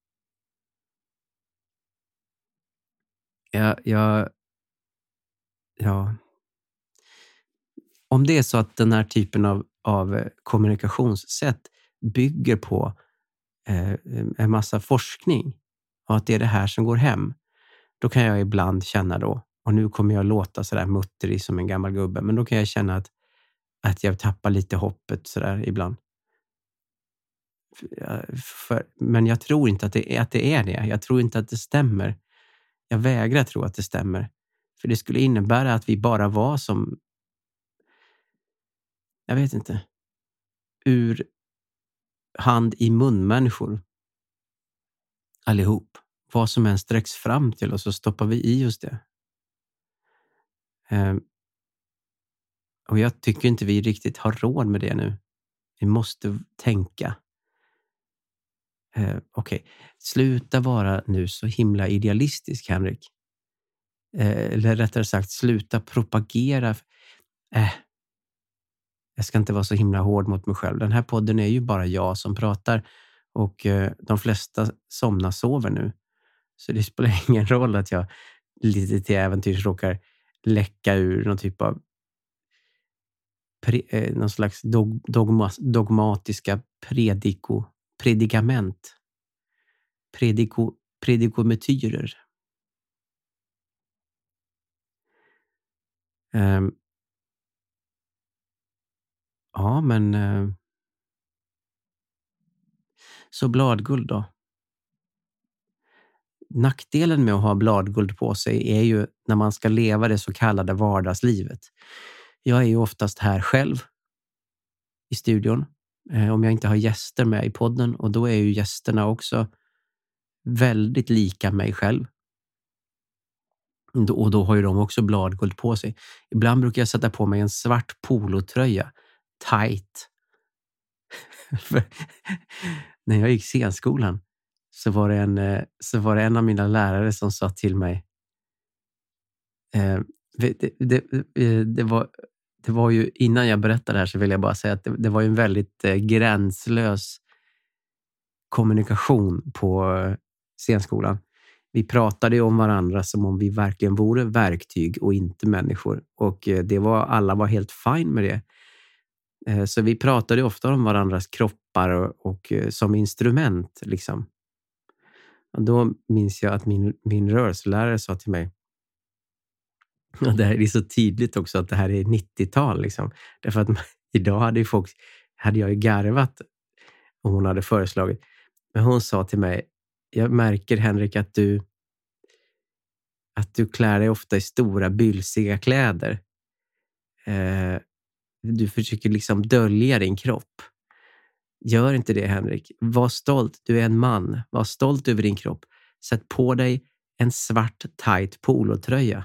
Jag, jag, ja. Om det är så att den här typen av, av kommunikationssätt bygger på eh, en massa forskning och att det är det här som går hem, då kan jag ibland känna då, och nu kommer jag låta sådär muttrig som en gammal gubbe, men då kan jag känna att, att jag tappar lite hoppet sådär ibland. För, för, men jag tror inte att det, är, att det är det. Jag tror inte att det stämmer. Jag vägrar tro att det stämmer. För det skulle innebära att vi bara var som, jag vet inte, ur hand i mun-människor. Allihop. Vad som än sträcks fram till oss så stoppar vi i oss det. Um, och jag tycker inte vi riktigt har råd med det nu. Vi måste tänka. Uh, Okej, okay. Sluta vara nu så himla idealistisk, Henrik. Uh, eller rättare sagt, sluta propagera. Uh, jag ska inte vara så himla hård mot mig själv. Den här podden är ju bara jag som pratar. Och uh, de flesta somnar sover nu. Så det spelar ingen roll att jag lite till äventyrs råkar läcka ur någon typ av pre, eh, någon slags dog, dogma, dogmatiska prediko, predikament. Prediko, predikometyrer. Um, ja, men uh, så bladguld då? Nackdelen med att ha bladguld på sig är ju när man ska leva det så kallade vardagslivet. Jag är ju oftast här själv i studion. Eh, om jag inte har gäster med i podden. Och då är ju gästerna också väldigt lika mig själv. Och då har ju de också bladguld på sig. Ibland brukar jag sätta på mig en svart polotröja. Tight. När jag gick scenskolan så var det en, så var det en av mina lärare som sa till mig. Eh, det, det, det, var, det var ju, innan jag berättade det här så vill jag bara säga att det, det var ju en väldigt eh, gränslös kommunikation på eh, scenskolan. Vi pratade ju om varandra som om vi verkligen vore verktyg och inte människor. Och eh, det var, alla var helt fine med det. Eh, så vi pratade ofta om varandras kroppar och, och eh, som instrument liksom. Och då minns jag att min, min rörelselärare sa till mig. Och det här är så tydligt också att det här är nittiotal liksom. Därför att idag hade ju folk, hade jag ju garvat om hon hade föreslagit. Men hon sa till mig, jag märker Henrik att du att du klär dig ofta i stora bylsiga kläder. Eh, du försöker liksom dölja din kropp. Gör inte det, Henrik. Var stolt, du är en man. Var stolt över din kropp. Sätt på dig en svart tight polotröja.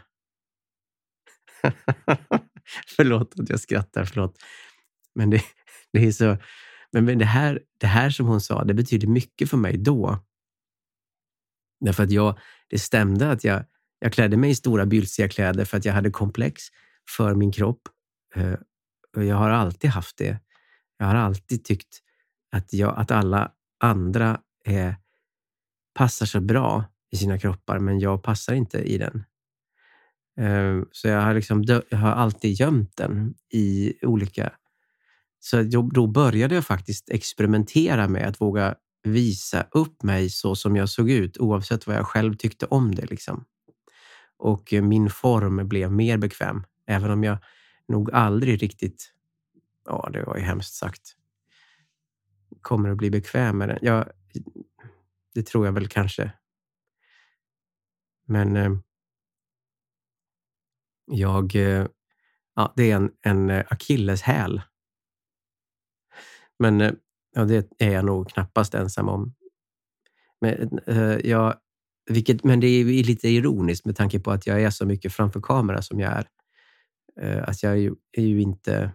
Förlåt att jag skrattar, förlåt. Men det, det är så. Men, men det, här, det här som hon sa, det betyder mycket för mig då. Därför att jag, det stämde att jag, jag klädde mig i stora bylsiga kläder för att jag hade komplex för min kropp. Och jag har alltid haft det. Jag har alltid tyckt att, jag, att alla andra är, passar så bra i sina kroppar, men jag passar inte i den. Så jag har, liksom, jag har alltid gömt den i olika. Så då började jag faktiskt experimentera med att våga visa upp mig så som jag såg ut, oavsett vad jag själv tyckte om det. Liksom. Och min form blev mer bekväm, även om jag nog aldrig riktigt, ja det var ju hemskt sagt, kommer att bli bekväm med den. Jag, det tror jag väl kanske. Men eh, jag, eh, ja, det är en, en akilleshäl. Men eh, ja, det är jag nog knappast ensam om. Men, eh, jag, vilket, men det är lite ironiskt med tanke på att jag är så mycket framför kamera som jag är. Eh, att jag är ju, är ju inte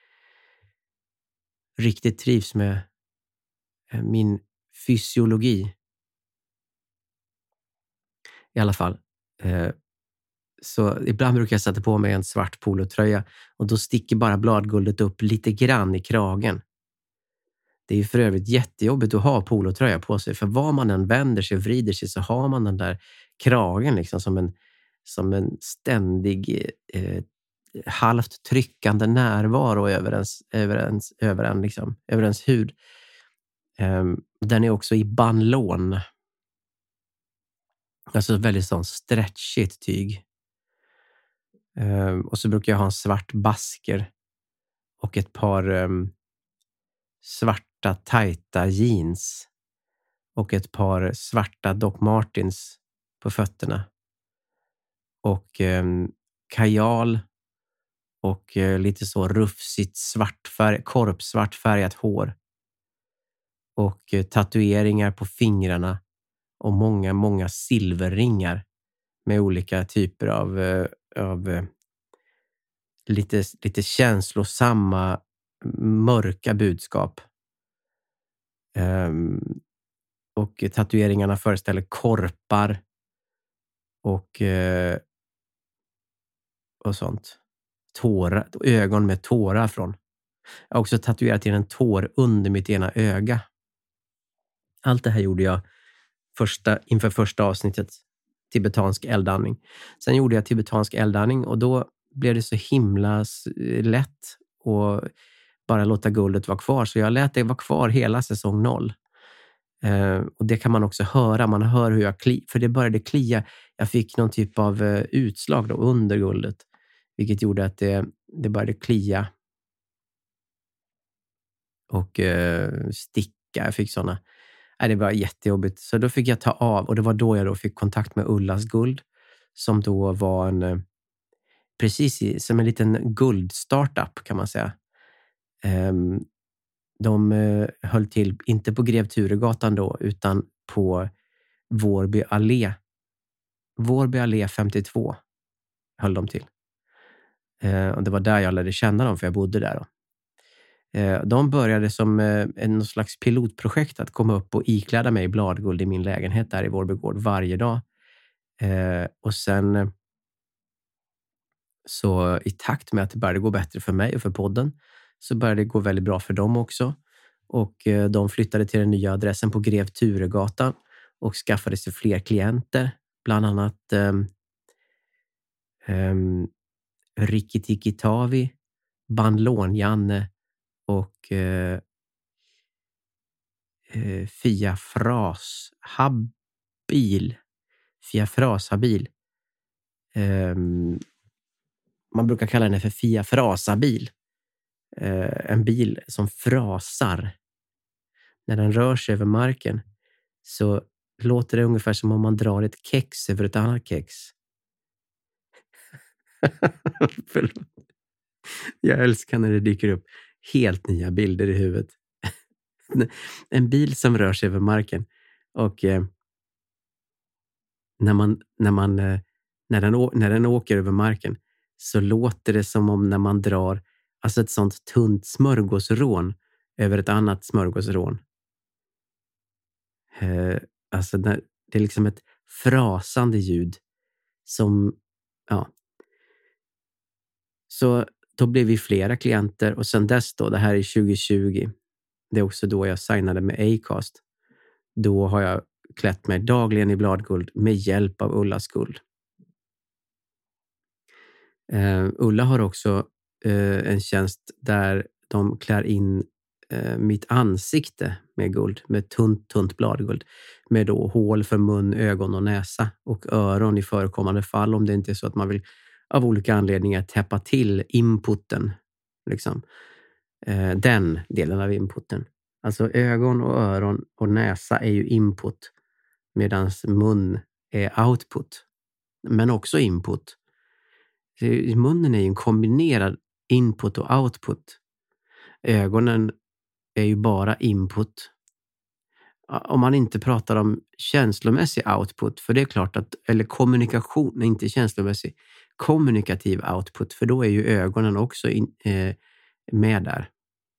riktigt trivs med eh, min fysiologi. I alla fall. Eh, så ibland brukar jag sätta på mig en svart polotröja och då sticker bara bladguldet upp lite grann i kragen. Det är ju för övrigt jättejobbigt att ha polotröja på sig, för var man än vänder sig och vrider sig så har man den där kragen liksom som en, som en ständig eh, halvt tryckande närvaro över ens, över ens, över en, liksom, över ens hud. Um, den är också i banlån. Alltså väldigt sån stretchigt tyg. Um, och så brukar jag ha en svart basker och ett par um, svarta tajta jeans och ett par svarta Doc Martens på fötterna. Och um, kajal och uh, lite så rufsigt svartfärg, korpsvart färgat hår. Och uh, tatueringar på fingrarna och många, många silverringar med olika typer av, uh, av uh, lite, lite känslosamma, mörka budskap. Um, och tatueringarna föreställer korpar och, uh, och sånt. Tårar, ögon med tårar från. Jag har också tatuerat in en tår under mitt ena öga. Allt det här gjorde jag första, inför första avsnittet, tibetansk eldandning. Sen gjorde jag tibetansk eldandning och då blev det så himla lätt att bara låta guldet vara kvar. Så jag lät det vara kvar hela säsong noll. Eh, och det kan man också höra. Man hör hur jag kli, för det började klia. Jag fick någon typ av eh, utslag då under guldet. Vilket gjorde att det, det började klia. Och eh, sticka. Jag fick sådana. Nej, det var jättejobbigt. Så då fick jag ta av. Och det var då jag då fick kontakt med Ullas guld. Som då var en... Eh, precis i, som en liten guld-startup kan man säga. Um, de uh, höll till, inte på Grev Turegatan då, utan på Vårby allé. Vårby allé femtiotvå höll de till. Uh, och det var där jag lärde känna dem, för jag bodde där då. Uh, de började som uh, en slags pilotprojekt att komma upp och ikläda mig bladguld i min lägenhet där i Vårby gård varje dag. Uh, och sen uh, så i takt med att det började gå bättre för mig och för podden så började det gå väldigt bra för dem också. Och eh, de flyttade till den nya adressen på Grev Turegatan och skaffade sig fler klienter. Bland annat eh, eh, Rikki Tikki Tavi, Bandlån Janne och eh, eh, Fia Fras Habil. Fia Fras Habil. Eh, man brukar kalla henne för Fia Frasabil. Eh, en bil som frasar. När den rör sig över marken så låter det ungefär som om man drar ett kex över ett annat kex. Jag älskar när det dyker upp helt nya bilder i huvudet. En bil som rör sig över marken. Och eh, när man, när man eh, när den, när den åker över marken så låter det som om när man drar alltså ett sånt tunt smörgåsrån över ett annat smörgåsrån. Eh, alltså det är liksom ett frasande ljud som, ja. Så då blev vi flera klienter och sen dess då, det här är tjugo tjugo, det är också då jag signade med Acast. Då har jag klätt mig dagligen i bladguld med hjälp av Ullas guld. Uh, Ulla har också uh, en tjänst där de klär in uh, mitt ansikte med guld, med tunt, tunt bladguld. Med då hål för mun, ögon och näsa och öron i förekommande fall om det inte är så att man vill av olika anledningar täppa till inputen. Liksom. Uh, den delen av inputen. Alltså ögon och öron och näsa är ju input medan mun är output. Men också input. Munnen är ju en kombinerad input och output. Ögonen är ju bara input. Om man inte pratar om känslomässig output, för det är klart att, eller kommunikation, inte känslomässig, kommunikativ output, för då är ju ögonen också in, eh, med där.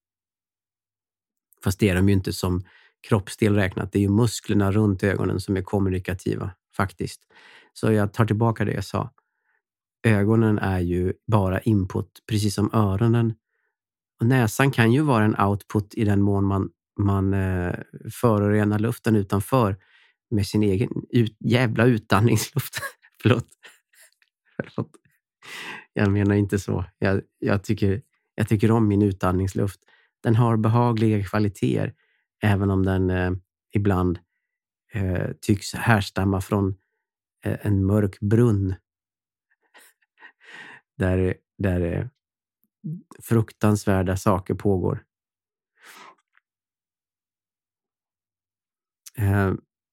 Fast det är de ju inte som kroppsdel räknat. Det är ju musklerna runt ögonen som är kommunikativa faktiskt. Så jag tar tillbaka det jag sa. ögonen är ju bara input, precis som öronen. Och näsan kan ju vara en output i den mån man, man eh, förorenar luften utanför med sin egen ut, jävla utandningsluft. Förlåt. Förlåt. Jag menar inte så. Jag, jag, tycker, jag tycker om min utandningsluft. Den har behagliga kvaliteter, även om den eh, ibland eh, tycks härstamma från eh, en mörk brunn. Där, där eh, fruktansvärda saker pågår. Eh,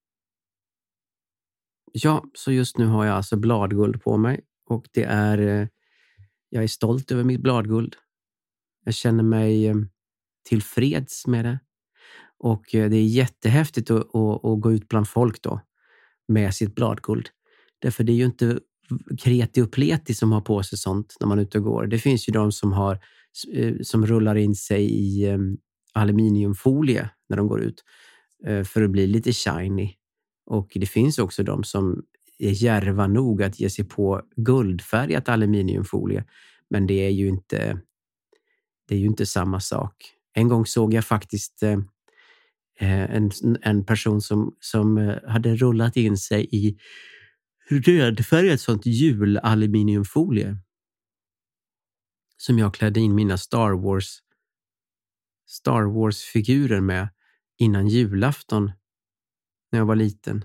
ja, så just nu har jag alltså bladguld på mig. Och det är... Eh, jag är stolt över mitt bladguld. Jag känner mig eh, tillfreds med det. Och eh, det är jättehäftigt att, att, att gå ut bland folk då med sitt bladguld. Därför det är ju inte kreti och pleti som har på sig sånt när man är ute och går. Det finns ju de som har som rullar in sig i um, aluminiumfolie när de går ut uh, för att bli lite shiny. Och det finns också de som är djärva nog att ge sig på guldfärgat aluminiumfolie. Men det är ju inte det är ju inte samma sak. En gång såg jag faktiskt uh, en, en person som, som uh, hade rullat in sig i rödfärgat sånt julaluminiumfolie som jag klädde in mina Star Wars Star Wars-figurer med innan julafton när jag var liten.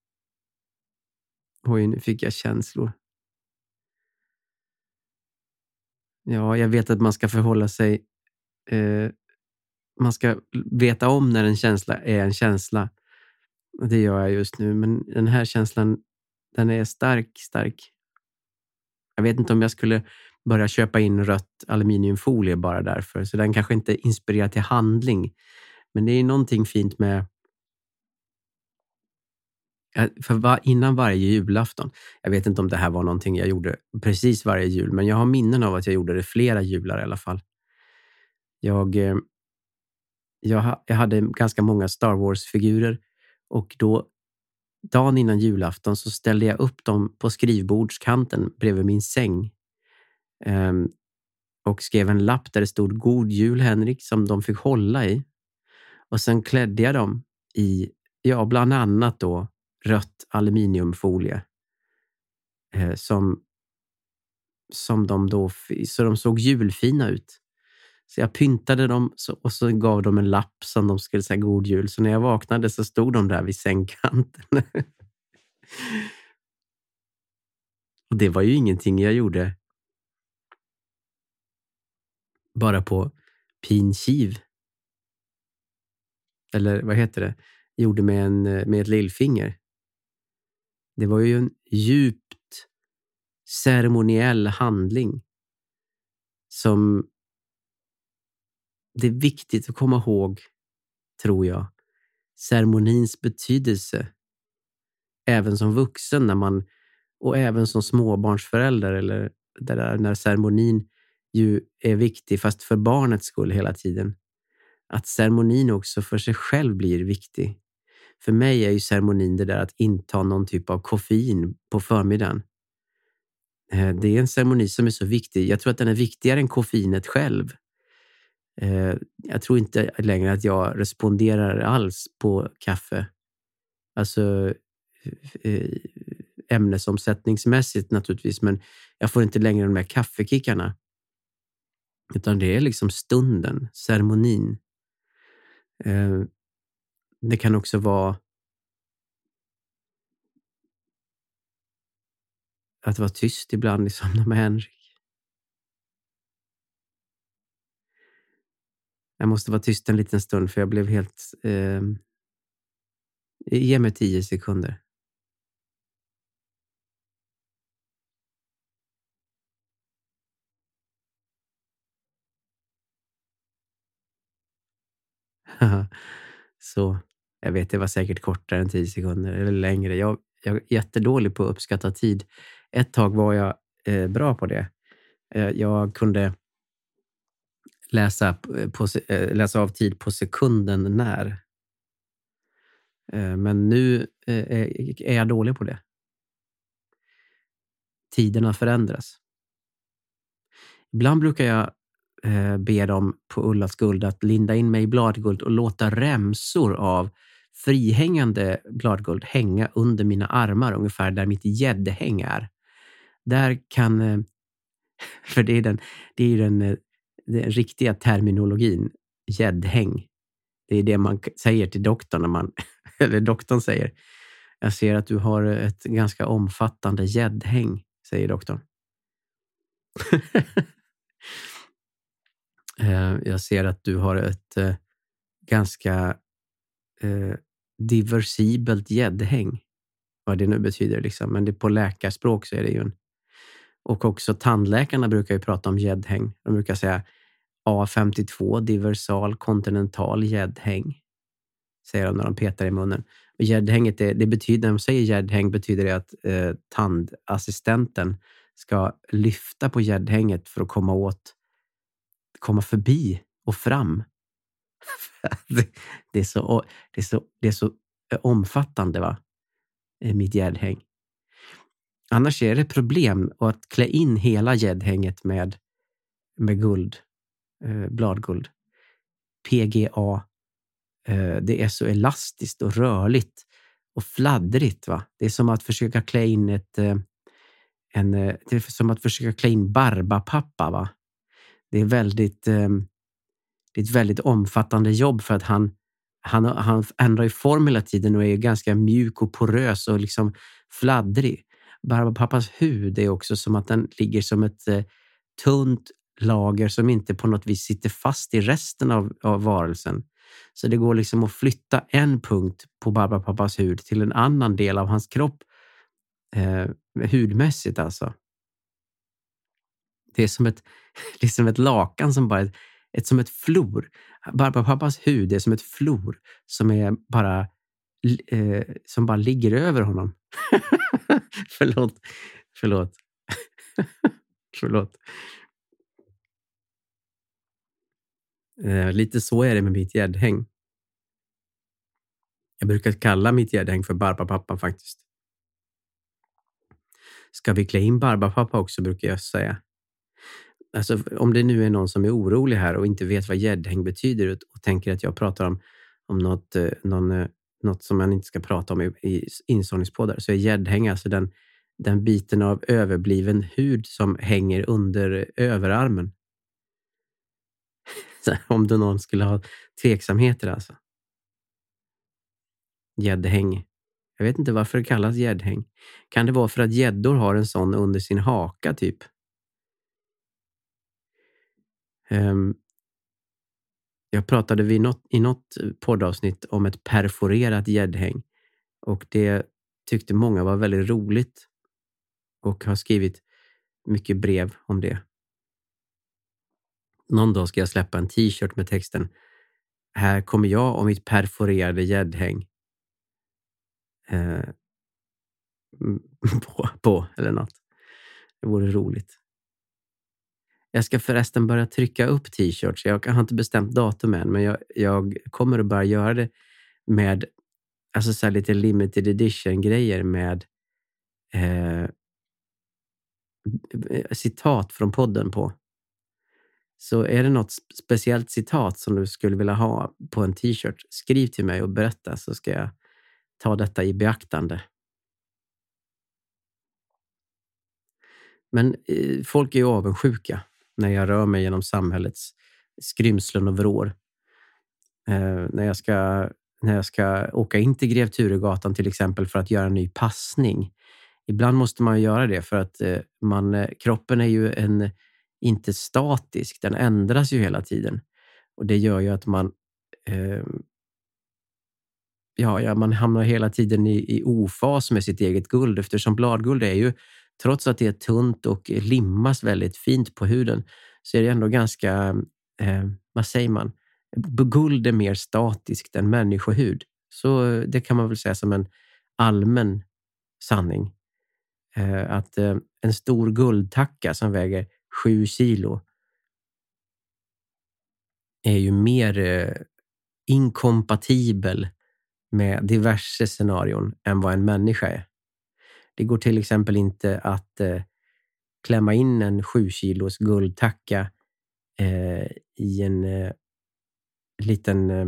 Oj, nu fick jag känslor. Ja, jag vet att man ska förhålla sig eh, man ska veta om när en känsla är en känsla. Det gör jag just nu, men den här känslan, den är stark, stark. Jag vet inte om jag skulle börja köpa in rött aluminiumfolie bara därför. Så den kanske inte inspirerar till handling. Men det är någonting fint med... För var, innan varje julafton. Jag vet inte om det här var någonting jag gjorde precis varje jul. Men jag har minnen av att jag gjorde det flera jular i alla fall. Jag, jag, jag hade ganska många Star Wars-figurer. Och då, dagen innan julafton, så ställde jag upp dem på skrivbordskanten bredvid min säng. Um, och skrev en lapp där det stod God jul Henrik som de fick hålla i. Och sen klädde jag dem i, ja, bland annat då rött aluminiumfolie. Eh, som, som de då, så de såg julfina ut. Så jag pyntade dem så, och så gav dem en lapp som de skulle säga God jul. Så när jag vaknade så stod de där vid sängkanten. Och det var ju ingenting jag gjorde bara på pinkiv. Eller vad heter det? Gjorde med, en, med ett lillfinger. Det var ju en djupt ceremoniell handling. Som det är viktigt att komma ihåg, tror jag. Ceremonins betydelse. Även som vuxen när man, och även som småbarnsförälder. Eller där, när ceremonin ju är viktig fast för barnets skull hela tiden. Att ceremonin också för sig själv blir viktig. För mig är ju ceremonin det där att inta någon typ av koffein på förmiddagen. Det är en ceremoni som är så viktig. Jag tror att den är viktigare än koffeinet själv. Jag tror inte längre att jag responderar alls på kaffe. Alltså ämnesomsättningsmässigt naturligtvis. Men jag får inte längre de här kaffekickarna. Utan det är liksom stunden, ceremonin. Det kan också vara att vara tyst ibland i Somna med Henrik. Jag måste vara tyst en liten stund för jag blev helt... Eh, ge mig tio sekunder. Så, jag vet, det var säkert kortare än tio sekunder eller längre. Jag, jag är jättedålig på att uppskatta tid. Ett tag var jag eh, bra på det. Eh, jag kunde läsa, på, eh, läsa av tid på sekunden när. Eh, men nu eh, är jag dålig på det. tiderna förändras. Ibland brukar jag eh, be dem på Ullas guld att linda in mig i bladguld och låta remsor av frihängande bladguld hänga under mina armar, ungefär där mitt gäddhäng är. Där kan, eh, för det är den, det är den, eh, den riktiga terminologin, gäddhäng. Det är det man säger till doktorn när man, eller doktorn säger, jag ser att du har ett ganska omfattande gäddhäng, säger doktorn. Jag ser att du har ett eh, ganska eh, diversibelt gäddhäng. Vad det nu betyder liksom. Men det på läkarspråk så är det ju en... Och också tandläkarna brukar ju prata om gäddhäng. De brukar säga A femtiotvå, diversal, kontinental gäddhäng. Säger de när de petar i munnen. Och gäddhänget, det, det betyder, när de säger gäddhäng betyder det att eh, tandassistenten ska lyfta på gäddhänget för att komma åt, komma förbi och fram. det, det, är så, det, är så, det är så omfattande, va? Mitt gäddhäng. Annars är det problem att klä in hela gäddhänget med, med guld, eh, bladguld. P G A. Eh, det är så elastiskt och rörligt och fladdrigt, va? Det är som att försöka klä in ett... Eh, en, det är som att försöka klä in Barbapapa, va? Det är väldigt... Eh, det är ett väldigt omfattande jobb för att han, han, han ändrar i form hela tiden och är ganska mjuk och porös och liksom fladdrig. Barbapappas hud är också som att den ligger som ett eh, tunt lager som inte på något vis sitter fast i resten av, av varelsen. Så det går liksom att flytta en punkt på Barbapappas hud till en annan del av hans kropp eh, hudmässigt alltså. Det är som ett, det är som ett lakan som bara är ett, som ett flor. Barbapappas hud är som ett flor som är bara eh, som bara ligger över honom. förlåt. Förlåt. förlåt. Eh, lite så är det med mitt gäddhäng. Jag brukar kalla mitt gäddhäng för Barbapappa faktiskt. Ska vi klä in Barbapappa också, brukar jag säga. Alltså, om det nu är någon som är orolig här och inte vet vad gäddhäng betyder och tänker att jag pratar om, om något, någon, något som man inte ska prata om i, i insållningspoddar, så är gäddhäng alltså den, den biten av överbliven hud som hänger under överarmen. Så, om du någon skulle ha tveksamheter alltså. Gäddhäng. Jag vet inte varför det kallas gäddhäng. Kan det vara för att gäddor har en sån under sin haka typ? Um, jag pratade vid något, i något poddavsnitt om ett perforerat gäddhäng. Och det tyckte många var väldigt roligt. Och har skrivit mycket brev om det. Någon dag ska jag släppa en t-shirt med texten: här kommer jag och mitt perforerade gäddhäng. Eh, på, på eller något. Det vore roligt. Jag ska förresten börja trycka upp t-shirts. Jag har inte bestämt datum än, men jag, jag kommer att börja göra det med alltså så här lite limited edition grejer med eh, citat från podden på. Så är det något speciellt citat som du skulle vilja ha på en t-shirt, skriv till mig och berätta, så ska jag ta detta i beaktande. Men eh, folk är ju avundsjuka när jag rör mig genom samhällets skrymslen och vrår. Eh, när, jag ska, när jag ska åka in till Grev Turegatan till exempel för att göra en ny passning. Ibland måste man göra det för att eh, man, eh, kroppen är ju en, inte statisk. Den ändras ju hela tiden. Och det gör ju att man, eh, ja, ja, man hamnar hela tiden i, i ofas med sitt eget guld. Eftersom bladguld är ju, trots att det är tunt och limmas väldigt fint på huden, så är det ändå ganska, eh, vad säger man? Guld är mer statiskt än människohud. Så det kan man väl säga som en allmän sanning. Eh, att eh, en stor guldtacka som väger sju kilo är ju mer eh, inkompatibel med diverse scenarion än vad en människa är. Det går till exempel inte att eh, klämma in en sju kilos guldtacka eh, i en eh, liten eh,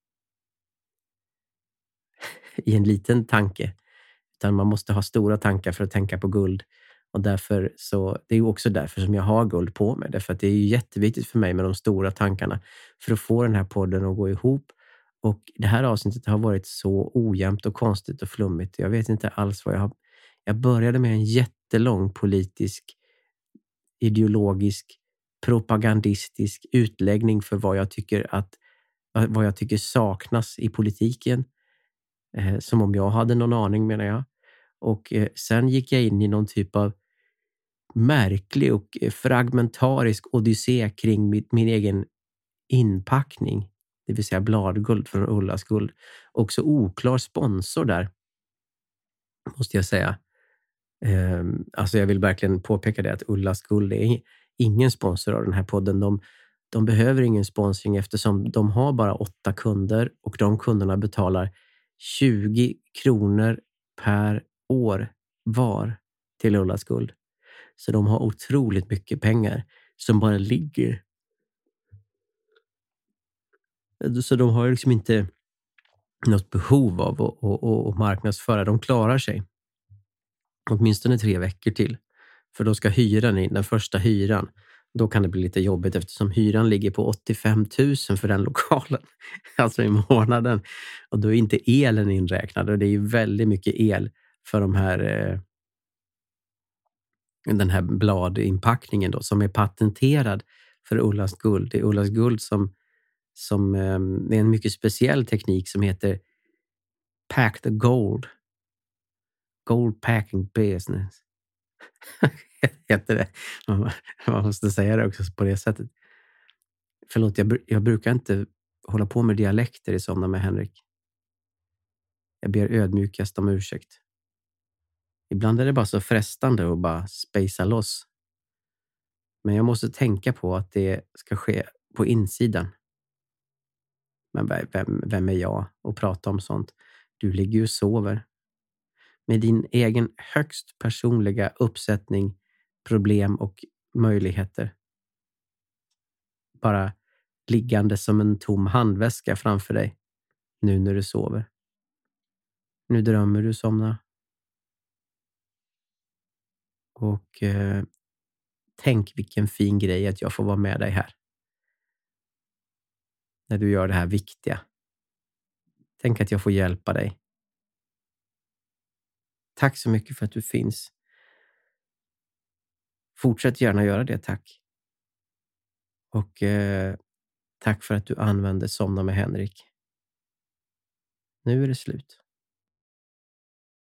i en liten tanke. Utan man måste ha stora tankar för att tänka på guld. Och därför så, det är ju också därför som jag har guld på mig. Därför att det är ju jätteviktigt för mig med de stora tankarna. För att få den här podden att gå ihop. Och det här avsnittet har varit så ojämnt och konstigt och flummigt. Jag vet inte alls vad jag har... Jag började med en jättelång politisk, ideologisk, propagandistisk utläggning för vad jag tycker att vad jag tycker saknas i politiken. Eh, som om jag hade någon aning, menar jag. Och eh, sen gick jag in i någon typ av märklig och fragmentarisk odyssé kring min, min egen inpackning. Det vill säga bladguld från Ullas guld. Också oklar sponsor där, måste jag säga. Eh, alltså jag vill verkligen påpeka det, att Ullas guld är ingen sponsor av den här podden. De, de behöver ingen sponsring eftersom de har bara åtta kunder och de kunderna betalar tjugo kronor per år var till Ullas guld. Så de har otroligt mycket pengar som bara ligger. Så de har liksom inte något behov av att, att, att, att marknadsföra. De klarar sig åtminstone tre veckor till. För då ska hyran in, den första hyran. Då kan det bli lite jobbigt eftersom hyran ligger på åttiofem tusen för den lokalen. Alltså i månaden. Och då är inte elen inräknad. Och det är ju väldigt mycket el för de här, eh, den här bladinpackningen då, som är patenterad för Ullas guld. Det är Ullas guld som, som eh, är en mycket speciell teknik som heter Pack the Gold. Gold Packing Business. Heter det. Man måste säga det också på det sättet. Förlåt, jag, jag brukar inte hålla på med dialekter i sådana med Henrik. Jag ber ödmjukast om ursäkt. Ibland är det bara så frestande att bara spacea loss. Men jag måste tänka på att det ska ske på insidan. Men vem, vem är jag att prata om sånt? Du ligger ju och sover. Med din egen högst personliga uppsättning, problem och möjligheter. Bara liggande som en tom handväska framför dig. Nu när du sover. Nu drömmer du somna. Och eh, tänk vilken fin grej att jag får vara med dig här. När du gör det här viktiga. Tänk att jag får hjälpa dig. Tack så mycket för att du finns. Fortsätt gärna göra det, tack. Och eh, tack för att du använder Somna med Henrik. Nu är det slut.